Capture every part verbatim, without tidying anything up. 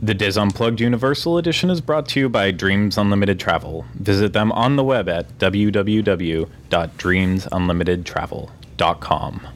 The Diz Unplugged Universal Edition is brought to you by Dreams Unlimited Travel. Visit them on the web at w w w dot dreams unlimited travel dot com.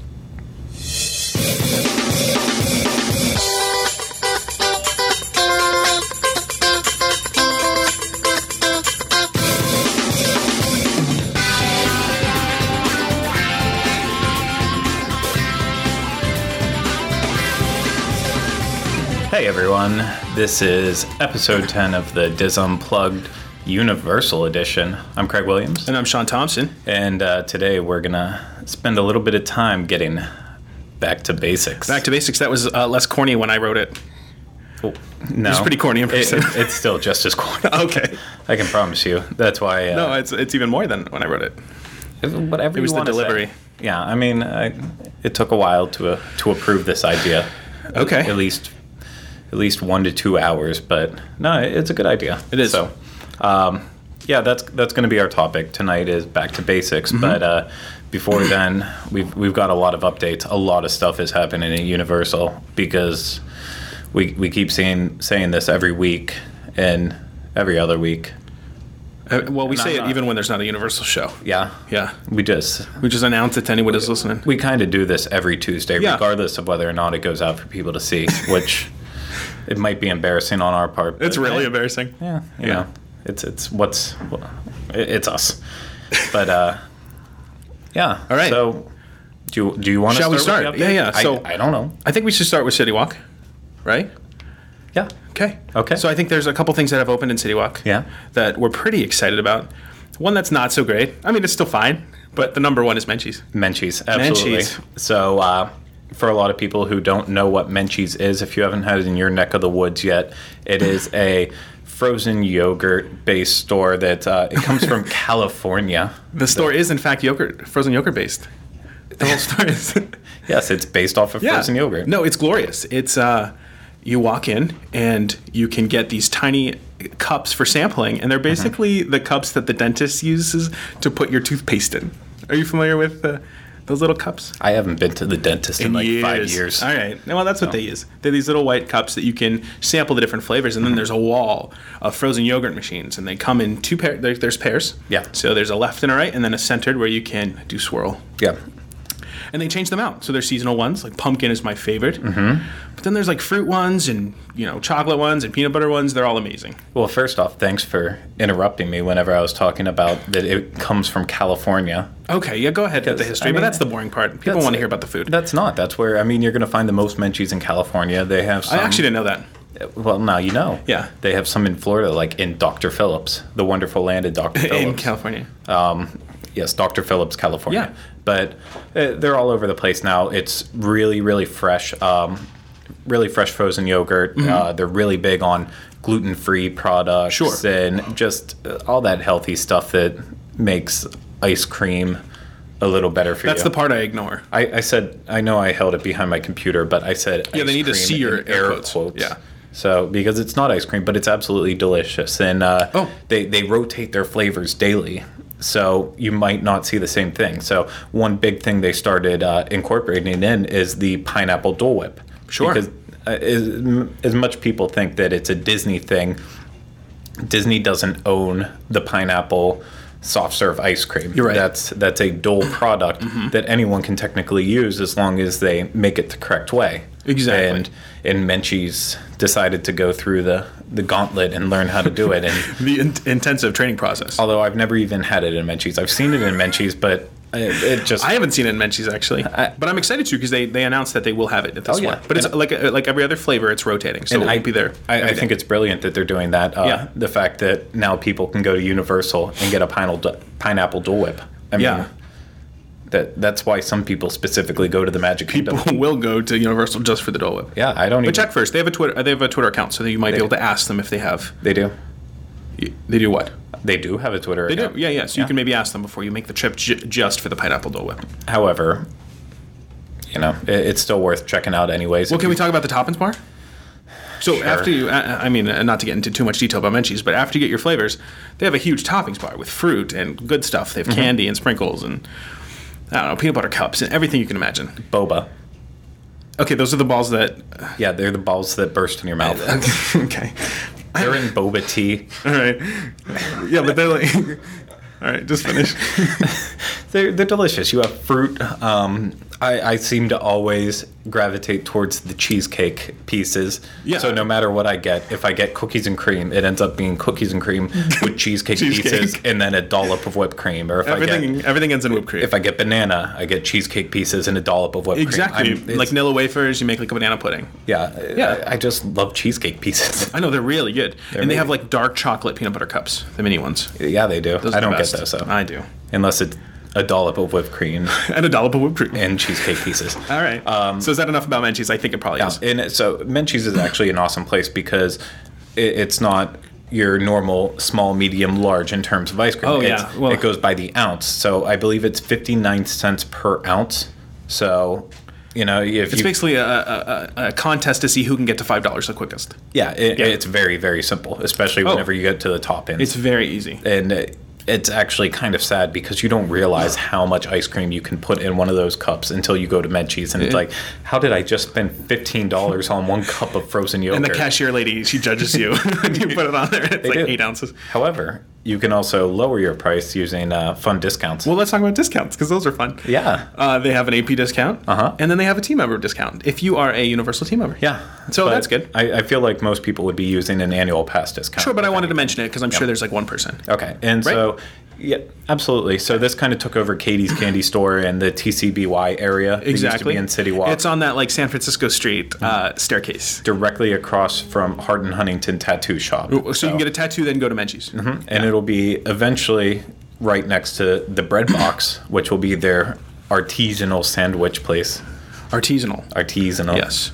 Hey everyone, this is episode ten of the Diz Unplugged Universal Edition. I'm Craig Williams. And I'm Sean Thompson. And uh, today we're going to spend a little bit of time getting back to basics. Back to basics. That was uh, less corny when I wrote it. Oh, no. It's pretty corny in person. It, it, it's still just as corny. Okay. I can promise you. That's why... Uh, no, it's it's even more than when I wrote it. Whatever it was you the delivery. Say. Yeah, I mean, I, it took a while to uh, to approve this idea. Okay. At, at least... At least one to two hours, but no, it's a good idea. It is. So, um, yeah, that's that's going to be our topic tonight. Is back to basics. Mm-hmm. But uh, before then, we've we've got a lot of updates. A lot of stuff is happening at Universal because we we keep saying saying this every week and every other week. Uh, well, we and say I'm it not, even when there's not a Universal show. Yeah, yeah. We just we just announce it to anyone who's listening. We kind of do this every Tuesday, yeah. regardless of whether or not it goes out for people to see, which. It might be embarrassing on our part. It's really hey, embarrassing. Yeah, you yeah. know, it's it's what's it's us. But uh, yeah. All right. So, do you, do you want to Shall start? we start? With the yeah, yeah. I, So I don't know. I think we should start with City Walk, right? Yeah. Okay. Okay. So I think there's a couple things that have opened in City Walk. Yeah. That we're pretty excited about. One that's not so great. I mean, it's still fine, but the number one is Menchie's. Menchie's, absolutely. Menchie's. So. Uh, For a lot of people who don't know what Menchie's is, if you haven't had it in your neck of the woods yet, it is a frozen yogurt-based store that uh, it comes from California. The store the, is, in fact, yogurt, frozen yogurt-based. The whole store is. Yes, it's based off of yeah. frozen yogurt. No, it's glorious. It's uh, you walk in and you can get these tiny cups for sampling, and they're basically mm-hmm. the cups that the dentist uses to put your toothpaste in. Are you familiar with? Uh, Those little cups? I haven't been to the dentist in, in like years. five years. All right. Well, that's what oh. they use. They're these little white cups that you can sample the different flavors, and then there's a wall of frozen yogurt machines, and they come in two pairs. There, there's pairs. Yeah. So there's a left and a right, and then a centered where you can do swirl. Yeah. And they change them out. So there's seasonal ones, like pumpkin is my favorite. Mm-hmm. But then there's like fruit ones and, you know, chocolate ones and peanut butter ones. They're all amazing. Well, first off, thanks for interrupting me whenever I was talking about that it comes from California. Okay, yeah, go ahead with the history, I mean, but that's the boring part. People want to hear about the food. That's not. That's where, I mean, you're going to find the most Menchie's in California. They have some... I actually didn't know that. Well, now you know. Yeah. They have some in Florida, like in Doctor Phillips, the wonderful land of Doctor Phillips. In California. Um, yes, Doctor Phillips, California. Yeah. But uh, they're all over the place now. It's really, really fresh. Um, really fresh frozen yogurt. Mm-hmm. Uh, they're really big on gluten-free products. Sure. And just uh, all that healthy stuff that makes ice cream a little better for That's you. That's the part I ignore. I, I said, I know I held it behind my computer, but I said yeah, ice they need cream to see your air quotes. quotes. Yeah. So, because it's not ice cream, but it's absolutely delicious. And uh, oh. they, they rotate their flavors daily. So you might not see the same thing. So one big thing they started uh, incorporating in is the pineapple Dole Whip. Sure. Because uh, as, as much people think that it's a Disney thing, Disney doesn't own the pineapple soft serve ice cream. You're right. That's that's a Dole product mm-hmm. that anyone can technically use as long as they make it the correct way. Exactly. And and Menchie's decided to go through the, the gauntlet and learn how to do it. And the in- intensive training process. Although I've never even had it in Menchie's. I've seen it in Menchie's, but it, it just... I haven't seen it in Menchie's, actually. I, but I'm excited to because they, they announced that they will have it at this oh, yeah. one. But it's and like like every other flavor, it's rotating. So it I, won't be there. I, I think it's brilliant that they're doing that. Uh, yeah. The fact that now people can go to Universal and get a pineapple, pineapple Dole Whip. I mean, yeah. That that's why some people specifically go to the Magic Kingdom. People will go to Universal just for the Dole Whip. Yeah, I don't. But even... check first. They have a Twitter. They have a Twitter account, so that you might they be able do. to ask them if they have. They do. They do what? They do have a Twitter they account. They do. Yeah, yeah. So yeah. you can maybe ask them before you make the trip j- just for the pineapple Dole Whip. However, you know, it, it's still worth checking out anyways. Well, can we talk about the toppings bar? So sure. after you, I mean, not to get into too much detail about Menchie's, but after you get your flavors, they have a huge toppings bar with fruit and good stuff. They have mm-hmm. candy and sprinkles and, I don't know, peanut butter cups and everything you can imagine. Boba. Okay, those are the balls that. Yeah, they're the balls that burst in your mouth. Okay. They're in boba tea. All right. Yeah, but they're like. All right, just finish. they're they're delicious. You have fruit. Um, I, I seem to always gravitate towards the cheesecake pieces. Yeah. So no matter what I get, if I get cookies and cream, it ends up being cookies and cream with cheesecake, Cheesecake. pieces and then a dollop of whipped cream. Or if Everything I get everything ends in whipped cream. if I get banana, I get cheesecake pieces and a dollop of whipped exactly. cream. I'm- Like it's- Nilla wafers, you make like a banana pudding. Yeah, Yeah. I, I just love cheesecake pieces. I know they're really good, and they amazing. have like dark chocolate peanut butter cups, the mini ones. Yeah, they do. Those I are the don't best. get those though, I do. unless it's a dollop of whipped cream And a dollop of whipped cream. and cheesecake pieces. All right. Um, so is that enough about Menchie's? I think it probably Yeah, is. and so Menchie's is actually an awesome place because it, it's not your normal small, medium, large in terms of ice cream. Oh, It's- yeah. Well- it goes by the ounce. So I believe it's fifty-nine cents per ounce. So, you know, if It's you basically a, a, a a contest to see who can get to five dollars the quickest. yeah, it, Yeah. it's very, very simple, especially Oh. whenever you get to the top end. It's very easy. and uh, it's actually kind of sad because you don't realize how much ice cream you can put in one of those cups until you go to Menchie's, and it's Yeah. like, how did I just spend fifteen dollars on one cup of frozen yogurt? And the cashier lady, she judges you when you put it on there. It's They like do. eight ounces. However, you can also lower your price using uh, fun discounts. Well, let's talk about discounts because those are fun. yeah, Uh, they have an A P discount, Uh-huh. and then they have a team member discount if you are a Universal team member. yeah. So But that's good. I, I feel like most people would be using an annual pass discount. Sure, but I wanted to mention it because I'm sure there's like one person. Okay, and Right? so yeah, absolutely. So this kind of took over Katie's Candy Store and the T C B Y area. It used to Exactly. be in City Walk. It's on that like San Francisco Street uh, staircase. directly across from Hart and Huntington Tattoo Shop. So you can get a tattoo, then go to Menchie's. and it'll be eventually right next to the Bread Box, which will be their artisanal sandwich place. Artisanal. Artisanal. Yes.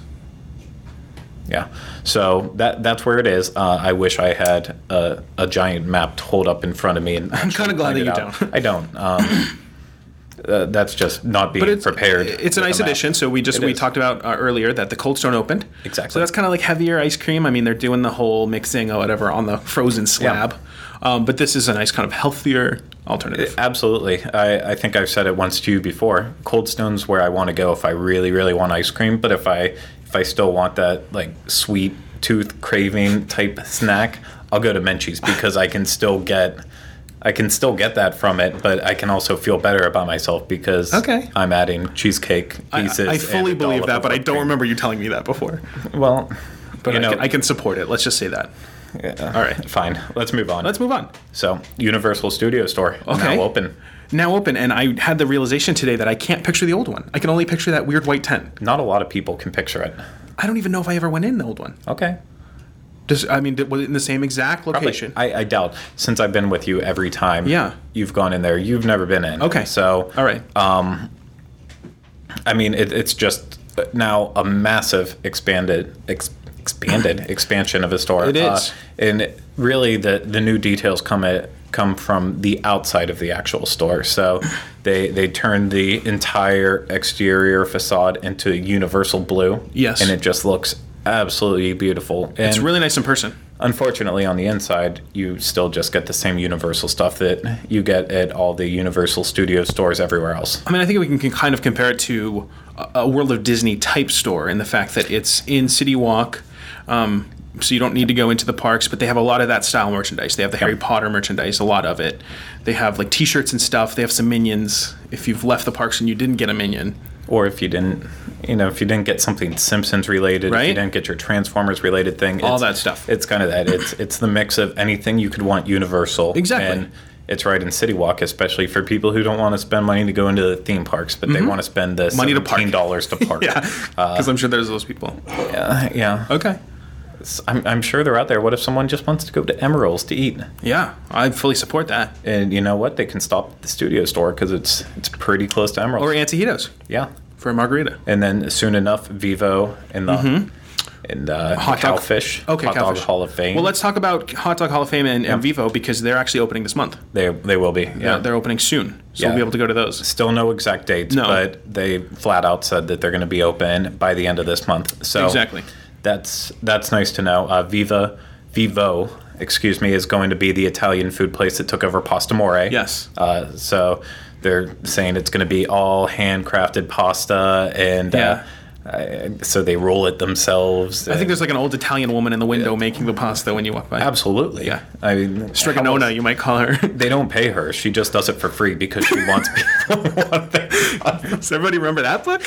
Yeah. So that that's where it is. Uh, I wish I had a, a giant map to hold up in front of me. And I'm kinda glad that you don't. I don't. Um, uh, that's just not being But it's prepared. It's a with nice map. addition. So we just It we is. talked about uh, earlier that the Cold Stone opened. Exactly. So that's kind of like heavier ice cream. I mean, they're doing the whole mixing or whatever on the frozen slab. Um, but this is a nice kind of healthier alternative. Absolutely. I, I think I've said it once to you before. Cold Stone's where I want to go if I really, really want ice cream. But if I if I still want that like sweet tooth craving type snack, I'll go to Menchie's because I can still get I can still get that from it, but I can also feel better about myself because Okay. I'm adding cheesecake I, pieces. I and fully a believe dollop that, of but I whipped don't cream. remember you telling me that before. Well, But you I, know, can, I can support it. Let's just say that. yeah, all right. fine. Let's move on. Let's move on. So, Universal Studio Store Okay. now open. Now open, and I had the realization today that I can't picture the old one. I can only picture that weird white tent. Not a lot of people can picture it. I don't even know if I ever went in the old one. Okay. Does I mean, did, was it in the same exact Probably. location? I, I doubt. Since I've been with you every time Yeah. you've gone in there, you've never been in. Okay. So, All right. I mean, it, it's just now a massive expanded ex, expanded expansion of a store. It is. Uh, and really, the, the new details come at, come from the outside of the actual store. So they they turned the entire exterior facade into universal blue. Yes. And it just looks absolutely beautiful. And It's really nice in person. unfortunately, on the inside, you still just get the same Universal stuff that you get at all the Universal Studio stores everywhere else. I mean, I think we can, can kind of compare it to a, a World of Disney type store in the fact that it's in City Walk, um, so you don't need to go into the parks, but they have a lot of that style merchandise. They have the Harry Potter merchandise, a lot of it. They have like T-shirts and stuff. They have some Minions. If you've left the parks and you didn't get a Minion, Or if you didn't, you know, if you didn't get something Simpsons related, if Right? you didn't get your Transformers related thing, All it's- that stuff. It's kind of that. It's it's the mix of anything you could want Universal. Exactly. And it's right in City Walk, especially for people who don't want to spend money to go into the theme parks, but they want to spend the Mm-hmm. Money to park. seventeen dollars to park. yeah, because I'm sure there's those people. yeah, yeah. Okay. It's- I'm, I'm sure they're out there. What if someone just wants to go to Emerald's to eat? Yeah, I fully support that. And you know what? They can stop at the studio store because it's it's pretty close to Emerald's. Or Antojitos yeah. for a margarita. And then soon enough, Vivo and the and uh, Hot dog- Cowfish, Okay, Hot Dog Cowfish. Hall of Fame. Well, let's talk about Hot Dog Hall of Fame and, and Yeah. Vivo because they're actually opening this month. they they will be. Yeah, Yeah. they're opening soon, so Yeah. we'll be able to go to those. Still no exact dates, No. but they flat out said that they're going to be open by the end of this month. So Exactly. That's that's nice to know. Uh, Viva Vivo, excuse me, is going to be the Italian food place that took over Pasta More. Yes. Uh, so they're saying it's going to be all handcrafted pasta and Yeah. uh, I, so they roll it themselves. I think there's like an old Italian woman in the window making the pasta when you walk by. Absolutely. Yeah. I mean, Striganona, you might call her. They don't pay her. She just does it for free because she wants people to want their pasta. Does everybody remember that book?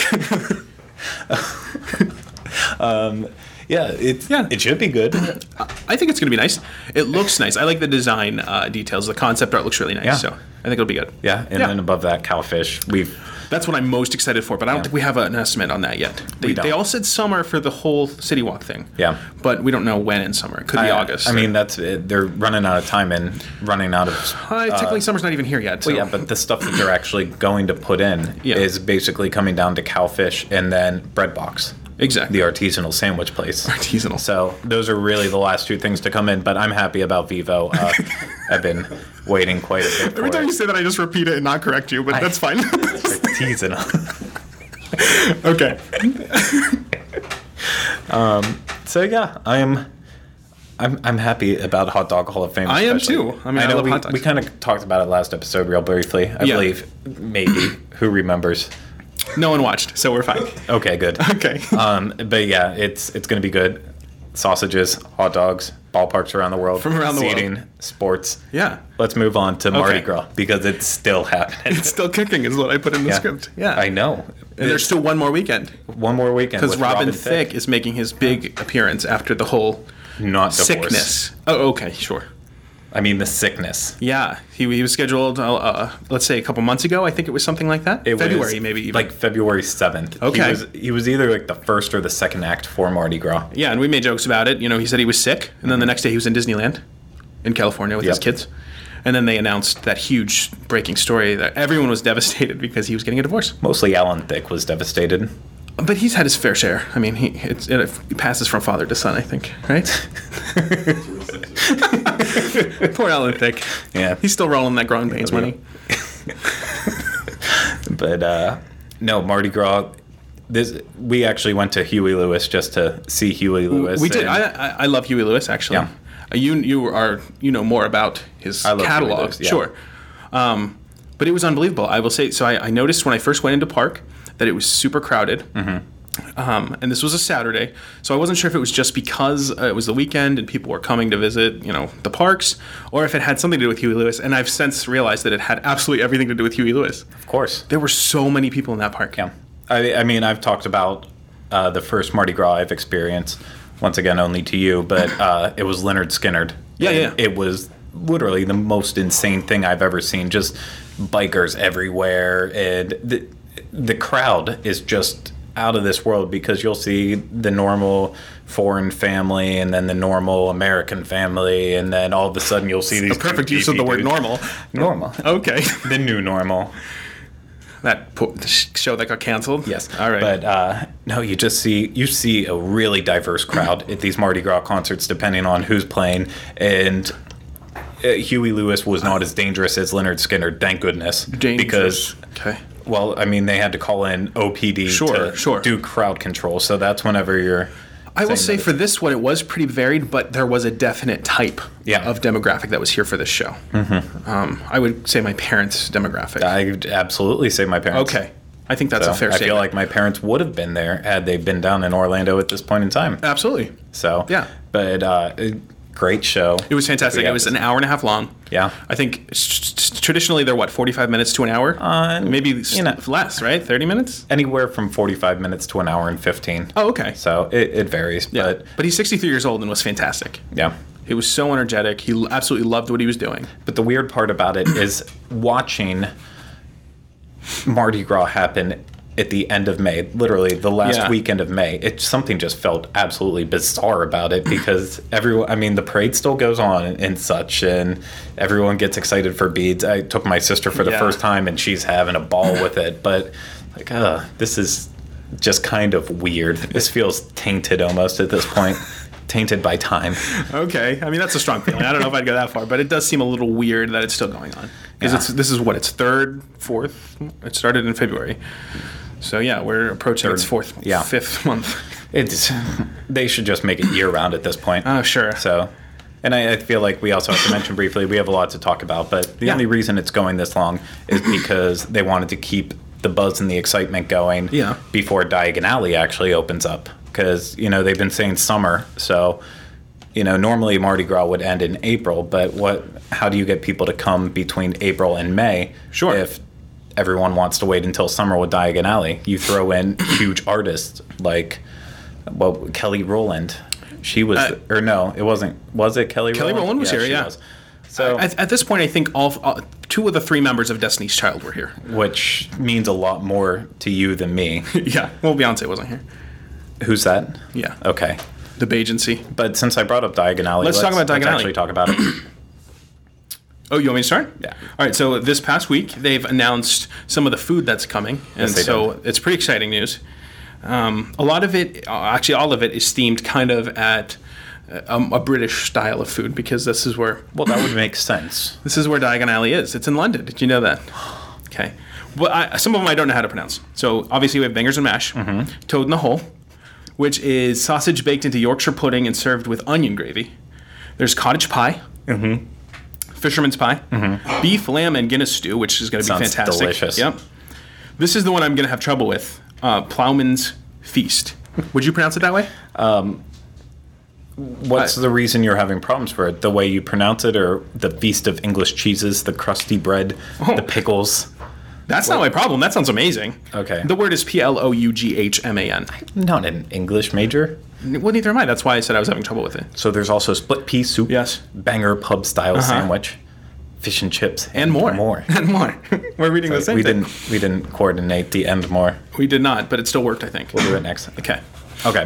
um, yeah, it, Yeah. it should be good. I think it's going to be nice. It looks nice. I like the design uh, details. The concept art looks really nice. Yeah. So I think it'll be good. Yeah, and Yeah. then above that, cowfish. We've That's what I'm most excited for, but I don't Yeah. think we have an estimate on that yet. They, We don't. they all said summer for the whole City Walk thing. Yeah. But we don't know when in summer. It could be I, August. I mean, that's it. They're running out of time and running out of. uh, technically summer's not even here yet. So. Well, yeah, but the stuff that they're actually going to put in Yeah. is basically coming down to cowfish and then bread box, Exactly. the artisanal sandwich place. Artisanal. So those are really the last two things to come in. But I'm happy about Vivo. Uh, I've been waiting quite a bit for Every time it. you say that, I just repeat it and not correct you, but that's fine. Artisanal. Okay. So yeah, I'm. I'm I'm happy about Hot Dog Hall of Fame. I am especially. too. I mean, I know love we, hot dogs. we kind of talked about it last episode real briefly. I Yeah. believe maybe who remembers. No one watched, so we're fine. Okay, good. Okay. Um, but yeah, it's it's going to be good. Sausages, hot dogs, ballparks around the world, From around the world. seating, sports. Yeah. Let's move on to Mardi Okay. Gras because it's still happening. It's still kicking, is what I put in the Yeah. script. Yeah. I know. And there's still one more weekend. one more weekend Because with Robin, Robin Thicke, is making his big appearance after the whole not divorce. sickness. Oh, okay, sure. I mean the sickness. Yeah, he, he was scheduled, uh, uh, let's say, a couple months ago. I think it was something like that. It February, was maybe even. like February seventh. Okay. He was, he was either like the first or the second act for Mardi Gras. Yeah, and we made jokes about it. You know, he said he was sick, and then the next day he was in Disneyland in California with his Yep. kids. And then they announced that huge breaking story that everyone was devastated because he was getting a divorce. Mostly Alan Thicke was devastated. But he's had his fair share. I mean, he it's, it passes from father to son, I think, right? Poor Alan Thicke. Yeah. He's still rolling that growing pains money. But uh, no, Mardi Gras. This we actually went to Huey Lewis just to see Huey Lewis. We did. and- I, I I love Huey Lewis actually. Yeah. Uh, You you are you know more about his I love Huey catalog, Lewis, yeah. sure. Um, but it was unbelievable. I will say. So I, I noticed when I first went into Park that it was super crowded. Mm-hmm. Um, and this was a Saturday, so I wasn't sure if it was just because uh, it was the weekend and people were coming to visit, you know, the parks, or if it had something to do with Huey Lewis. And I've since realized that it had absolutely everything to do with Huey Lewis. Of course. There were so many people in that park. Yeah. I, I mean, I've talked about uh, the first Mardi Gras I've experienced, once again, only to you, but uh, it was Leonard Skinnard. Yeah, And yeah. It was literally the most insane thing I've ever seen. Just bikers everywhere. And the, the crowd is just out of this world because you'll see the normal foreign family and then the normal American family. And then all of a sudden you'll see these A perfect two use of the beefy word dudes. normal. Normal. Okay. The new normal. That po- the sh- show that got canceled? Yes. All right. But uh, no, you just see you see a really diverse crowd at these Mardi Gras concerts, depending on who's playing. And uh, Huey Lewis was not as dangerous as Leonard Skinnard, thank goodness. Dangerous. Because, Okay. well, I mean, they had to call in O P D Sure, to sure. do crowd control. So that's whenever you're. I will saying say that for this one, it was pretty varied, but there was a definite type Yeah. of demographic that was here for this show. Mm-hmm. Um, I would say my parents' demographic. I would absolutely say my parents. okay. I think that's So a fair I statement. feel like my parents would have been there had they been down in Orlando at this point in time. Absolutely. So Yeah. But uh, great show. It was fantastic. Yeah. It was an hour and a half long. Yeah. I think s- s- traditionally they're what, forty-five minutes to an hour? Uh, Maybe s- you know. less, right? thirty minutes? Anywhere from forty-five minutes to an hour and fifteen. Oh, okay. So it, it varies. Yeah. But But he's sixty-three years old and was fantastic. yeah. He was so energetic. He l- absolutely loved what he was doing. But the weird part about it is watching Mardi Gras happen at the end of May, literally the last Yeah. weekend of May. It something just felt absolutely bizarre about it because everyone, I mean, the parade still goes on and, and such, and everyone gets excited for beads. I took my sister for the Yeah. first time, and she's having a ball with it. But like, uh, this is just kind of weird. This feels tainted almost at this point. Tainted by time. Okay, I mean that's a strong feeling. I don't know if I'd go that far, but it does seem a little weird that it's still going on because Yeah. it's this is what its third, fourth. It started in February, so yeah, we're approaching its Third, fourth, yeah. fifth month. It's they should just make it year round at this point. Oh sure. So, and I, I feel like we also have to mention briefly we have a lot to talk about, but the Yeah. only reason it's going this long is because they wanted to keep the buzz and the excitement going Yeah. before Diagon Alley actually opens up. Because, you know, they've been saying summer, so, you know, normally Mardi Gras would end in April, but what? How do you get people to come between April and May? Sure. If everyone wants to wait until summer with Diagon Alley, you throw in huge artists like, well, Kelly Rowland. She was, Uh, or no, it wasn't. Was it Kelly? Kelly Rowland was here, she yeah. was. So, At, at this point, I think all, all two of the three members of Destiny's Child were here. which means a lot more to you than me. Yeah. Well, Beyonce wasn't here. Who's that? Yeah. Okay. The Bagency. But since I brought up Diagon Alley, Let's talk about Diagon let's Alley. actually talk about it. Oh, you want me to start? Yeah. All right. So this past week, they've announced some of the food that's coming, and Yes, they so did. it's pretty exciting news. Um, a lot of it, uh, actually, all of it is themed kind of at a, a British style of food because this is where Well, that would make sense. this is where Diagon Alley is. It's in London. Did you know that? Okay. Well, I, some of them I don't know how to pronounce. So obviously we have bangers and mash, Mm-hmm. toad in the hole, which is sausage baked into Yorkshire pudding and served with onion gravy. There's cottage pie. Mm-hmm. Fisherman's pie, beef, lamb, and Guinness stew, which is going to be Sounds fantastic. delicious. Yep. This is the one I'm going to have trouble with. Uh, Plowman's Feast. Would you pronounce it that way? What's I- the reason you're having problems for it? The way you pronounce it, or the feast of English cheeses, the crusty bread, Oh. the pickles? That's not my problem. That sounds amazing. Okay. The word is P L O U G H M A N. Not an English major. Well, neither am I. That's why I said I was having trouble with it. So there's also split pea soup. Yes. Banger pub style sandwich, fish and chips, And more. More. And more. We're reading the same we thing. didn't. We didn't coordinate the end more. We did not, but it still worked, I think. We'll do it next. Okay. Okay.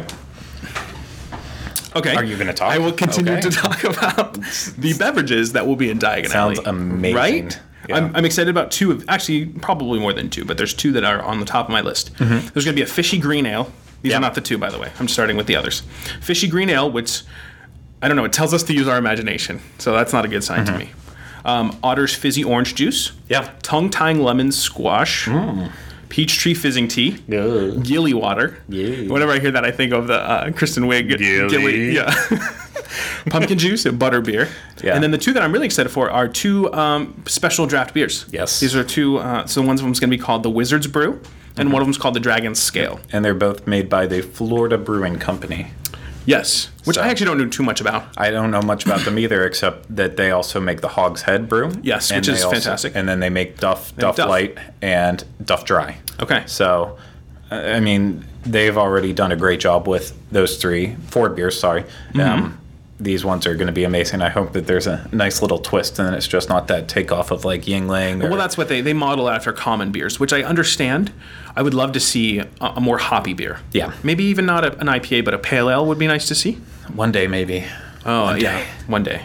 Okay. Are you gonna talk? I will continue Okay. to talk about the beverages that will be in Diagon Alley. Sounds amazing. Right? Yeah. I'm, I'm excited about two of, actually, probably more than two, but there's two that are on the top of my list. There's going to be a fishy green ale. These Yeah. are not the two, by the way. I'm starting with the others. Fishy green ale, which, I don't know, it tells us to use our imagination. So that's not a good sign to me. Um, Otter's fizzy orange juice. Yeah. Tongue tying lemon squash. Peach tree fizzing tea. Ugh. Gilly water. Yeah. Whenever I hear that, I think of the uh, Kristen Wiig. Gilly. Yeah. Pumpkin juice and butter beer. Yeah. And then the two that I'm really excited for are two um, special draft beers. Yes. These are two. Uh, so one of them's going to be called the Wizard's Brew, and one of them's called the Dragon's Scale. And they're both made by the Florida Brewing Company. Yes. Which So- I actually don't know too much about. I don't know much about them either, except that they also make the Hog's Head brew. Yes, and which is they also- fantastic. And then they make Duff, make Duff, Duff. Light, and Duff Dry. Okay. So, uh, I mean, they've already done a great job with those three, four beers, sorry. Mm-hmm. Um, these ones are going to be amazing. I hope that there's a nice little twist and it's just not that takeoff of like Yingling. Or, Well, that's what they, they model after common beers, which I understand. I would love to see a, a more hoppy beer. Yeah. Maybe even not a, an I P A, but a pale ale would be nice to see. one day maybe. Oh, One yeah. day. One day.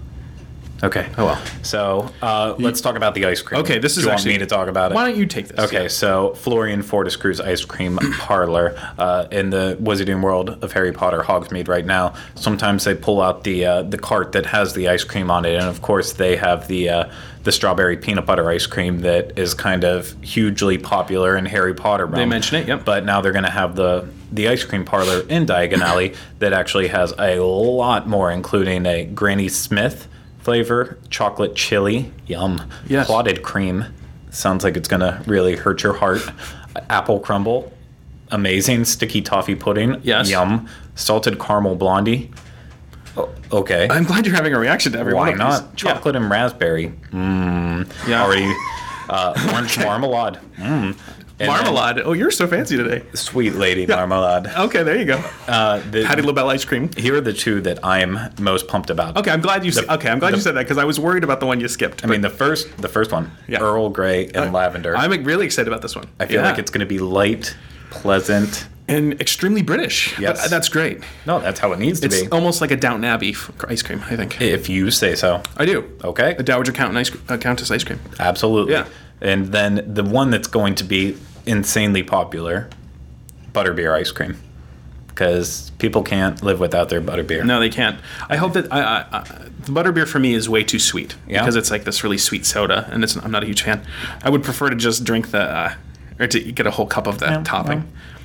Okay. Oh, well. So uh, let's talk about the ice cream. Okay, this Do is you actually- want me to talk about it? Why don't you take this? Okay, Yeah. so Florian Fortescue's Ice Cream Parlor uh, in the Wizarding World of Harry Potter Hogsmeade right now. Sometimes they pull out the uh, the cart that has the ice cream on it, and of course they have the uh, the strawberry peanut butter ice cream that is kind of hugely popular in Harry Potter realm. They mention it, yep. But now they're going to have the the ice cream parlor in Diagon Alley that actually has a lot more, including a Granny Smith flavor, chocolate chili, yum, Yes. clotted cream. Sounds like it's gonna really hurt your heart. Apple crumble, amazing. Sticky toffee pudding, Yes. yum. Salted caramel blondie. O- okay, I'm glad you're having a reaction to every why one of not? these. Yeah. Chocolate and raspberry. Mmm. Yeah. Already. Uh, orange marmalade. Mmm. And then Marmalade. Oh, you're so fancy today. Sweet lady marmalade. Okay, there you go. Uh, the, Patty LaBelle ice cream. here are the two that I'm most pumped about. Okay, I'm glad you. The- okay, I'm glad the- you said that because I was worried about the one you skipped. I mean, the first, the first one, Yeah. Earl Grey and lavender. I'm really excited about this one. I feel Yeah. like it's going to be light, pleasant. and extremely British. Yes. But that's great. No, that's how it needs to It's be. almost like a Downton Abbey f- ice cream. I think. If you say so. I do. Okay. A Dowager Count ice, uh, Countess ice cream. Absolutely. Yeah. And then the one that's going to be insanely popular, butterbeer ice cream. Because people can't live without their butterbeer. No, they can't. I hope that I, I, I, the butterbeer for me is way too sweet Yeah? because it's like this really sweet soda, and it's I'm not a huge fan. I would prefer to just drink the uh, or to get a whole cup of the Yeah, topping. well.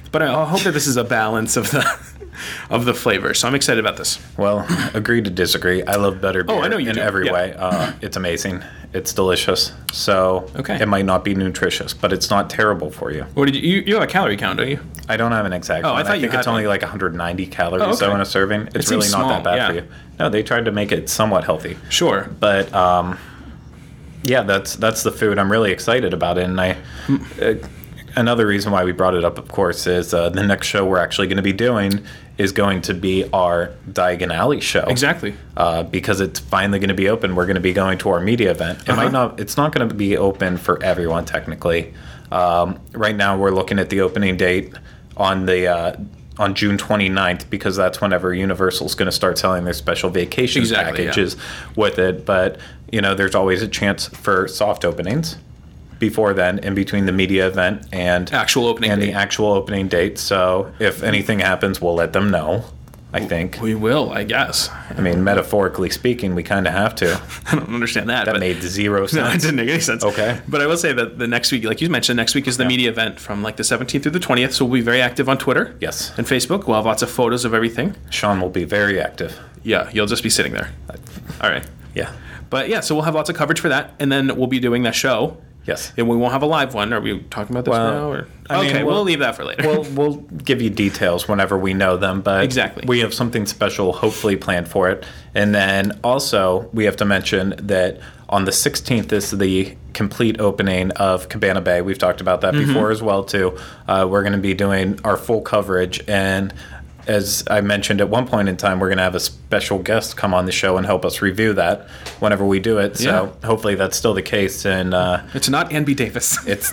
But I hope that this is a balance of the of the flavors. So I'm excited about this. Well, agree to disagree. I love butterbeer Oh, I know you in do. every Yeah. way. Uh, it's amazing. It's delicious. So Okay. it might not be nutritious, but it's not terrible for you. What did you, you? You have a calorie count, don't you? I don't have an exact Oh, I one. thought you think it's had only one. like one hundred ninety calories Oh, okay. though in a serving. It's really seems not small, that bad yeah. for you. No, they tried to make it somewhat healthy. Sure. But um, yeah, that's that's the food. I'm really excited about it, and I. Uh, another reason why we brought it up, of course, is uh, the next show we're actually going to be doing is going to be our Diagon Alley show. Exactly. Uh, because it's finally going to be open. We're going to be going to our media event. It Uh-huh. might not. It's not going to be open for everyone technically. Um, right now, we're looking at the opening date on the. Uh, on June twenty-ninth, because that's whenever Universal's going to start selling their special vacation Exactly, packages with it. But, you know, there's always a chance for soft openings before then, in between the media event and Actual opening and date. the actual opening date. So if anything happens, we'll let them know, I think. We will, I guess. I mean, metaphorically speaking, we kind of have to. I don't understand that. That but made zero sense. No, it didn't make any sense. Okay. But I will say that the next week, like you mentioned, next week is the Yeah. media event from like the seventeenth through the twentieth. So we'll be very active on Twitter. Yes. And Facebook. We'll have lots of photos of everything. Sean will be very active. Yeah, you'll just be sitting there. All right. Yeah. But yeah, so we'll have lots of coverage for that. And then we'll be doing that show. Yes. And we won't have a live one. Are we talking about this Well, now? Or? I mean, okay, we'll- we'll leave that for later. We'll we'll give you details whenever we know them, but Exactly. we have something special hopefully planned for it. And then also we have to mention that on the sixteenth is the complete opening of Cabana Bay. We've talked about that Mm-hmm. before as well too. Uh, we're going to be doing our full coverage, and as I mentioned at one point in time, we're going to have a special guest come on the show and help us review that whenever we do it. So Yeah. hopefully that's still the case, and uh, It's not Ann B. Davis. it's.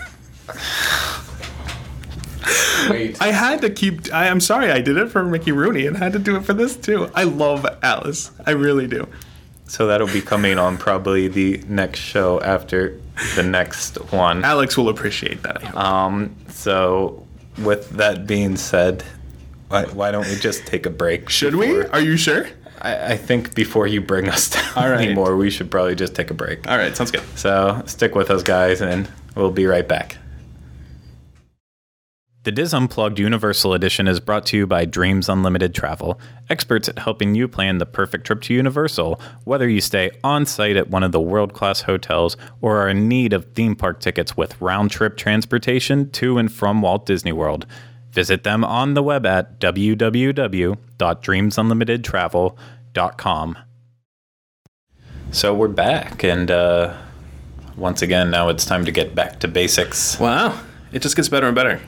Wait. I had to keep. I, I'm sorry, I did it for Mickey Rooney and had to do it for this too. I love Alice. I really do. So that'll be coming on probably the next show after the next one. Alex will appreciate that. I hope. Um, so with that being said, why, why don't we just take a break? Should we? before- Are you sure? I, I think before you bring us down All right. anymore, we should probably just take a break. All right, sounds good. So stick with us, guys, and we'll be right back. The Diz Unplugged Universal Edition is brought to you by Dreams Unlimited Travel, experts at helping you plan the perfect trip to Universal, whether you stay on site at one of the world-class hotels or are in need of theme park tickets with round-trip transportation to and from Walt Disney World. Visit them on the web at w w w dot dreams unlimited travel dot com. So we're back, and uh, once again, now it's time to get back to basics. Wow, it just gets better and better.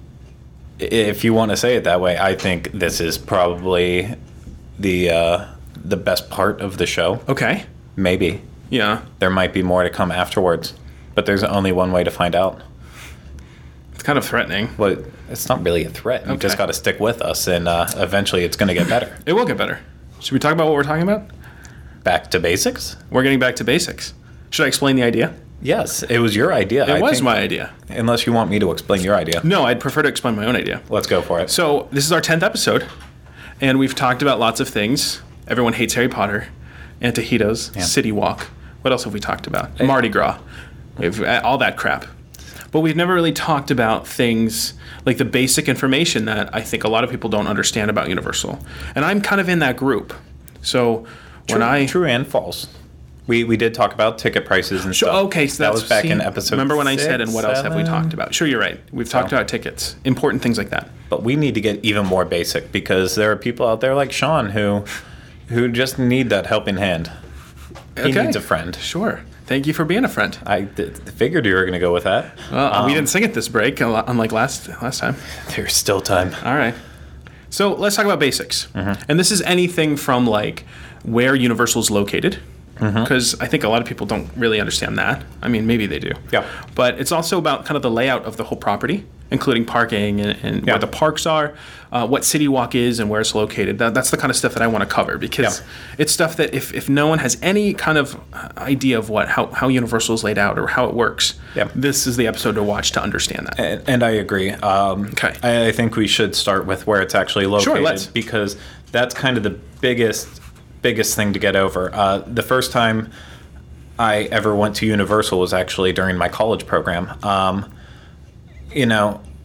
If you want to say it that way, I think this is probably the uh, the best part of the show. Okay. Maybe. Yeah, There might be more to come afterwards, but there's only one way to find out. it's kind of threatening. Well, it's not really a threat. You Okay. just got to stick with us, and uh, eventually it's going to get better. It will get better. Should we talk about what we're talking about? Back to basics? We're getting back to basics. Should I explain the idea? Yes, it was your idea. It I was think, my idea. Unless you want me to explain your idea. No, I'd prefer to explain my own idea. Let's go for it. So this is our tenth episode, and we've talked about lots of things. Everyone hates Harry Potter, Antojitos, Yeah. City Walk. What else have we talked about? Mardi Gras. We've all that crap. But we've never really talked about things like the basic information that I think a lot of people don't understand about Universal. And I'm kind of in that group. So when True, I true and false. We we did talk about ticket prices and Sure, stuff. okay, so that that's was back see, in episode. Remember when I said, six, and what else have we seven? talked about? Sure, you're right. We've talked So- about tickets, important things like that. But we need to get even more basic, because there are people out there like Sean who who just need that helping hand. He Okay. needs a friend. Sure. Thank you for being a friend. I th- figured you were going to go with that. Well, we Um, didn't sing it this break, a lot- unlike last last time. There's still time. All right. So let's talk about basics. Mm-hmm. And this is anything from like where Universal is located, Mm-hmm. because I think a lot of people don't really understand that. I mean, maybe they do. Yeah. But it's also about kind of the layout of the whole property, including parking and, and Yeah. where the parks are, uh, what City Walk is, and where it's located. That, that's the kind of stuff that I want to cover, because Yeah. it's stuff that if, if no one has any kind of uh, idea of what how, how Universal is laid out or how it works, Yeah. this is the episode to watch to understand that. And, and I agree. Um, Okay. I, I think we should start with where it's actually located, let's. because that's kind of the biggest biggest thing to get over. Uh, the first time I ever went to Universal was actually during my college program. Um, you know,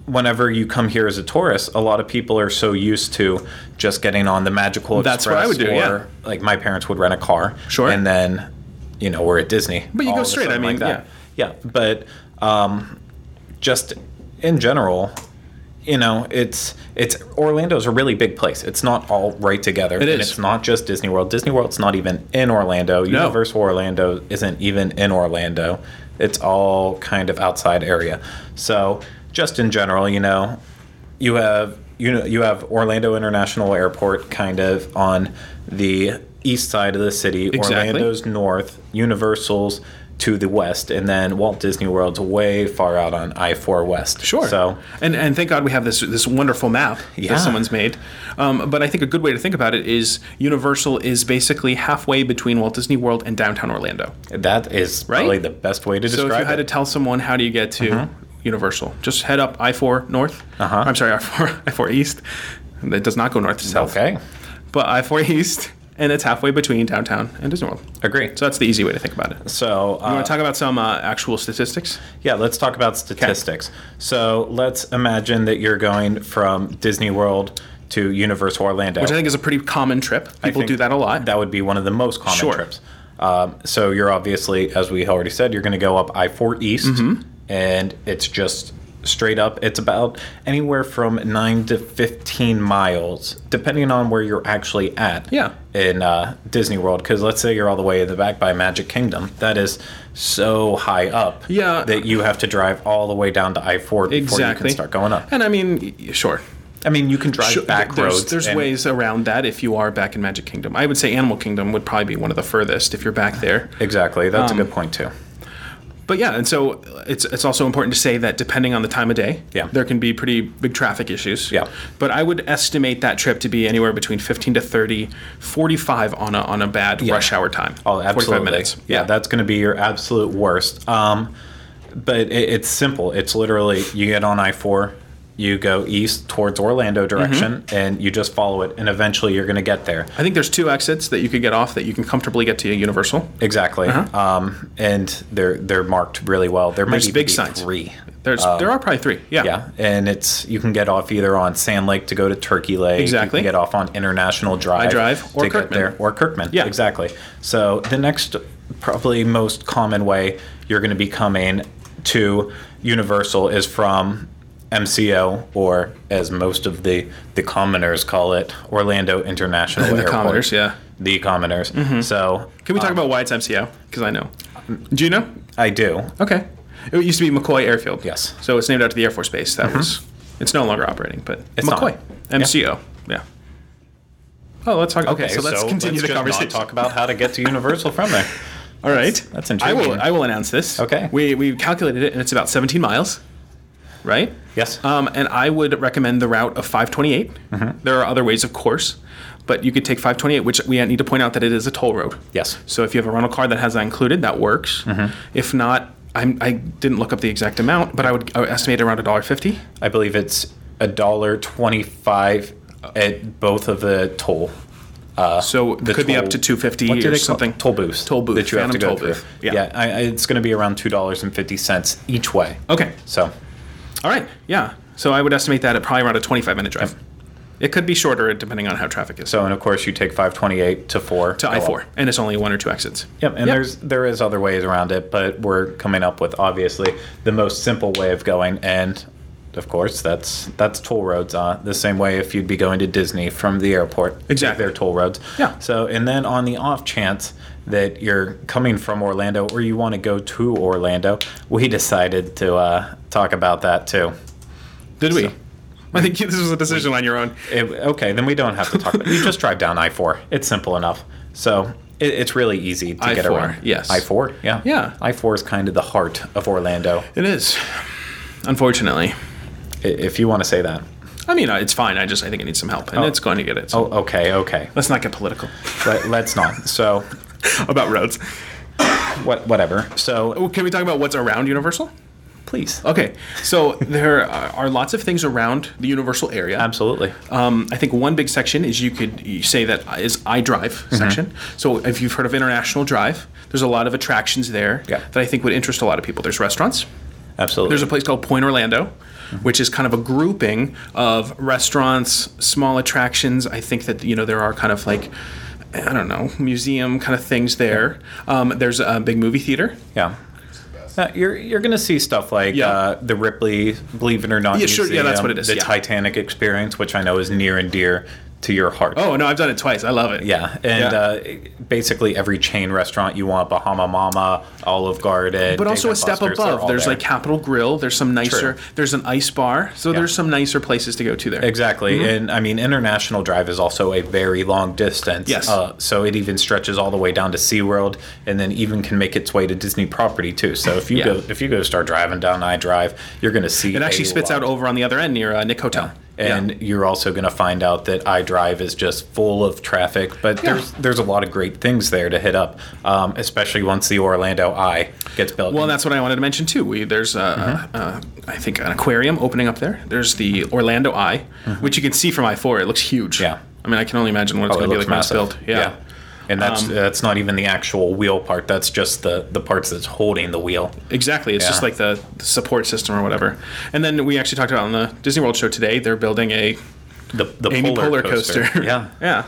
whenever you come here as a tourist, a lot of people are so used to just getting on the Magical Express. That's what I would do, or, yeah. like, my parents would rent a car. Sure. And then, you know, we're at Disney. But you all go of a straight, sudden I mean, like that. Yeah. But um, just in general, you know, it's it's Orlando's a really big place. It's not all right together. It and is. It's not just Disney World. Disney World's not even in Orlando. No. Universal Orlando isn't even in Orlando. It's all kind of outside area. So just in general, you know, you have you know you have Orlando International Airport kind of on the east side of the city. Exactly. Orlando's north, Universal's to the west, and then Walt Disney World's way far out on I four West. Sure. So, and and thank God we have this this wonderful map Yeah. that someone's made. Um, but I think a good way to think about it is Universal is basically halfway between Walt Disney World and downtown Orlando. that is Right? probably the best way to So describe if you had it. to tell someone how do you get to Universal, just head up I four north. Uh-huh. I'm sorry, I four I four east. That does not go north to south. Okay. But I four east, and it's halfway between downtown and Disney World. Agree. So that's the easy way to think about it. So, uh, You want to talk about some uh, actual statistics? yeah, let's talk about statistics. So, let's imagine that you're going from Disney World to Universal Orlando. Which I think is a pretty common trip. I People think do that a lot. That would be one of the most common Sure. trips. Um, so, you're obviously, as we already said, you're going to go up I four East, Mm-hmm. and it's just straight up. It's about anywhere from nine to fifteen miles, depending on where you're actually at. Yeah. In uh, Disney World, because let's say you're all the way in the back by Magic Kingdom, that is so high up. Yeah. That you have to drive all the way down to I four before you Exactly. can start going up. And I mean, y- sure. I mean, you can drive Sure, back there's, roads. There's and- ways around that if you are back in Magic Kingdom. I would say Animal Kingdom would probably be one of the furthest if you're back there. Exactly. That's Um, a good point too. But yeah, and so it's it's also important to say that depending on the time of day, Yeah. there can be pretty big traffic issues. Yeah. But I would estimate that trip to be anywhere between fifteen to thirty, forty-five on a on a bad rush hour time. Oh, absolutely. forty-five minutes. Yeah, that's going to be your absolute worst. Um, but it, it's simple. It's literally you get on I four, you go east towards Orlando direction, Mm-hmm. and you just follow it, and eventually you're going to get there. I think there's two exits that you could get off that you can comfortably get to Universal. Exactly. Uh-huh. Um, and they're they're marked really well. There might There's even big be signs. three. There's there are probably three. Yeah. Yeah, and it's you can get off either on Sand Lake to go to Turkey Lake. Exactly. You can get off on International Drive. Drive, or to get Kirkman. there, or Kirkman. Yeah. exactly. So the next, probably most common way you're going to be coming to Universal is from M C O, or as most of the the commoners call it, Orlando International The Airport. commoners, yeah. The commoners. So Can we talk um, about why it's M C O? Because I know. Do you know? I do. Okay. It used to be McCoy Airfield. Yes. So it's named after the Air Force Base. That was. It's no longer operating, but It's not. McCoy. M C O. Yeah. Oh, let's talk. Okay, Okay, so let's continue let's the just conversation. Not talk about how to get to Universal from there. All right. that's I will. intriguing. I will announce this. Okay. We we calculated it, and it's about seventeen miles. Right. Yes. Um, and I would recommend the route of five twenty-eight. Mm-hmm. There are other ways, of course, but you could take five twenty-eight, which we need to point out that it is a toll road. Yes. So if you have a rental car that has that included, that works. Mm-hmm. If not, I'm, I didn't look up the exact amount, but I would, I would estimate around a dollar fifty. I believe it's a dollar twenty-five at both of the toll. Uh, So it the could be up toll- to two fifty what do or they call- something. Toll booths. Toll booth, that you have to phantom go toll through. booth. Yeah. I, I, it's going to be around two dollars and fifty cents each way. Okay. So All right. Yeah. So I would estimate that at probably around a twenty-five minute drive. It could be shorter depending on how traffic is. so and of course you take five twenty-eight to four to go I up. four, and it's only one or two exits. Yep, and Yep. there's there is other ways around it, but we're coming up with obviously the most simple way of going, and of course that's that's toll roads. Uh, the same way if you'd be going to Disney from the airport, Exactly. they're toll roads. Yeah. So and then on the off chance that you're coming from Orlando or you want to go to Orlando, we decided to uh, talk about that too. Did we? So- I think this was a decision on your own. It, okay, then we don't have to talk about it. You just drive down I four. It's simple enough. So it, it's really easy to get I four, around. yes. I four, yeah. Yeah. I four is kind of the heart of Orlando, It is, unfortunately. i- if you want to say that. I mean, uh, it's fine. I just I think it needs some help, and Oh. it's going to get it. So Oh, okay, okay. let's not get political Let, let's not. So, about roads. what, whatever. So, Oh, Can we talk about what's around Universal? please. Okay, so there are lots of things around the Universal area. Absolutely. Um, I think one big section is you could you say that is iDrive Mm-hmm. section. So if you've heard of International Drive, there's a lot of attractions there Yeah. that I think would interest a lot of people. There's restaurants. Absolutely. There's a place called Point Orlando, which is kind of a grouping of restaurants, small attractions. I think that, you know, there are kind of like, I don't know, museum kind of things there. Um, there's a big movie theater. Yeah. Uh, you're you're going to see stuff like Yeah. uh, the Ripley, Believe It or Not Yeah, sure, Museum, yeah, that's what it is, the yeah. Titanic experience, which I know is near and dear to your heart. Oh, no, I've done it twice. I love it. Yeah, and Yeah. Uh, basically every chain restaurant you want, Bahama Mama, Olive Garden, But also Dave a step and Buster's, they're above. all There's there. like Capitol Grill. There's some nicer. True. There's an ice bar. So Yeah. there's some nicer places to go to there. Exactly, Mm-hmm. and I mean International Drive is also a very long distance. Yes. Uh, so it even stretches all the way down to SeaWorld, and then even can make its way to Disney property too. So if you Yeah. go if you go start driving down I Drive, you're going to see It actually a spits lot. out over on the other end near uh, Nick Hotel. And Yeah. you're also going to find out that iDrive is just full of traffic, but Yeah. there's there's a lot of great things there to hit up, um, especially once the Orlando Eye gets built. Well, that's what I wanted to mention too. We there's a, Mm-hmm. uh, I think an aquarium opening up there. There's the Orlando Eye, which you can see from I four. It looks huge. Mm-hmm. Yeah. I mean, I can only imagine what it's Oh, it going to be looks like when it's massive. built. Yeah. And that's Um, that's not even the actual wheel part. That's just the the parts that's holding the wheel. Exactly. It's just Yeah. like the, the support system or whatever. And then we actually talked about on the Disney World show today. They're building a The the Amy polar, Polar coaster. coaster. Yeah. Yeah.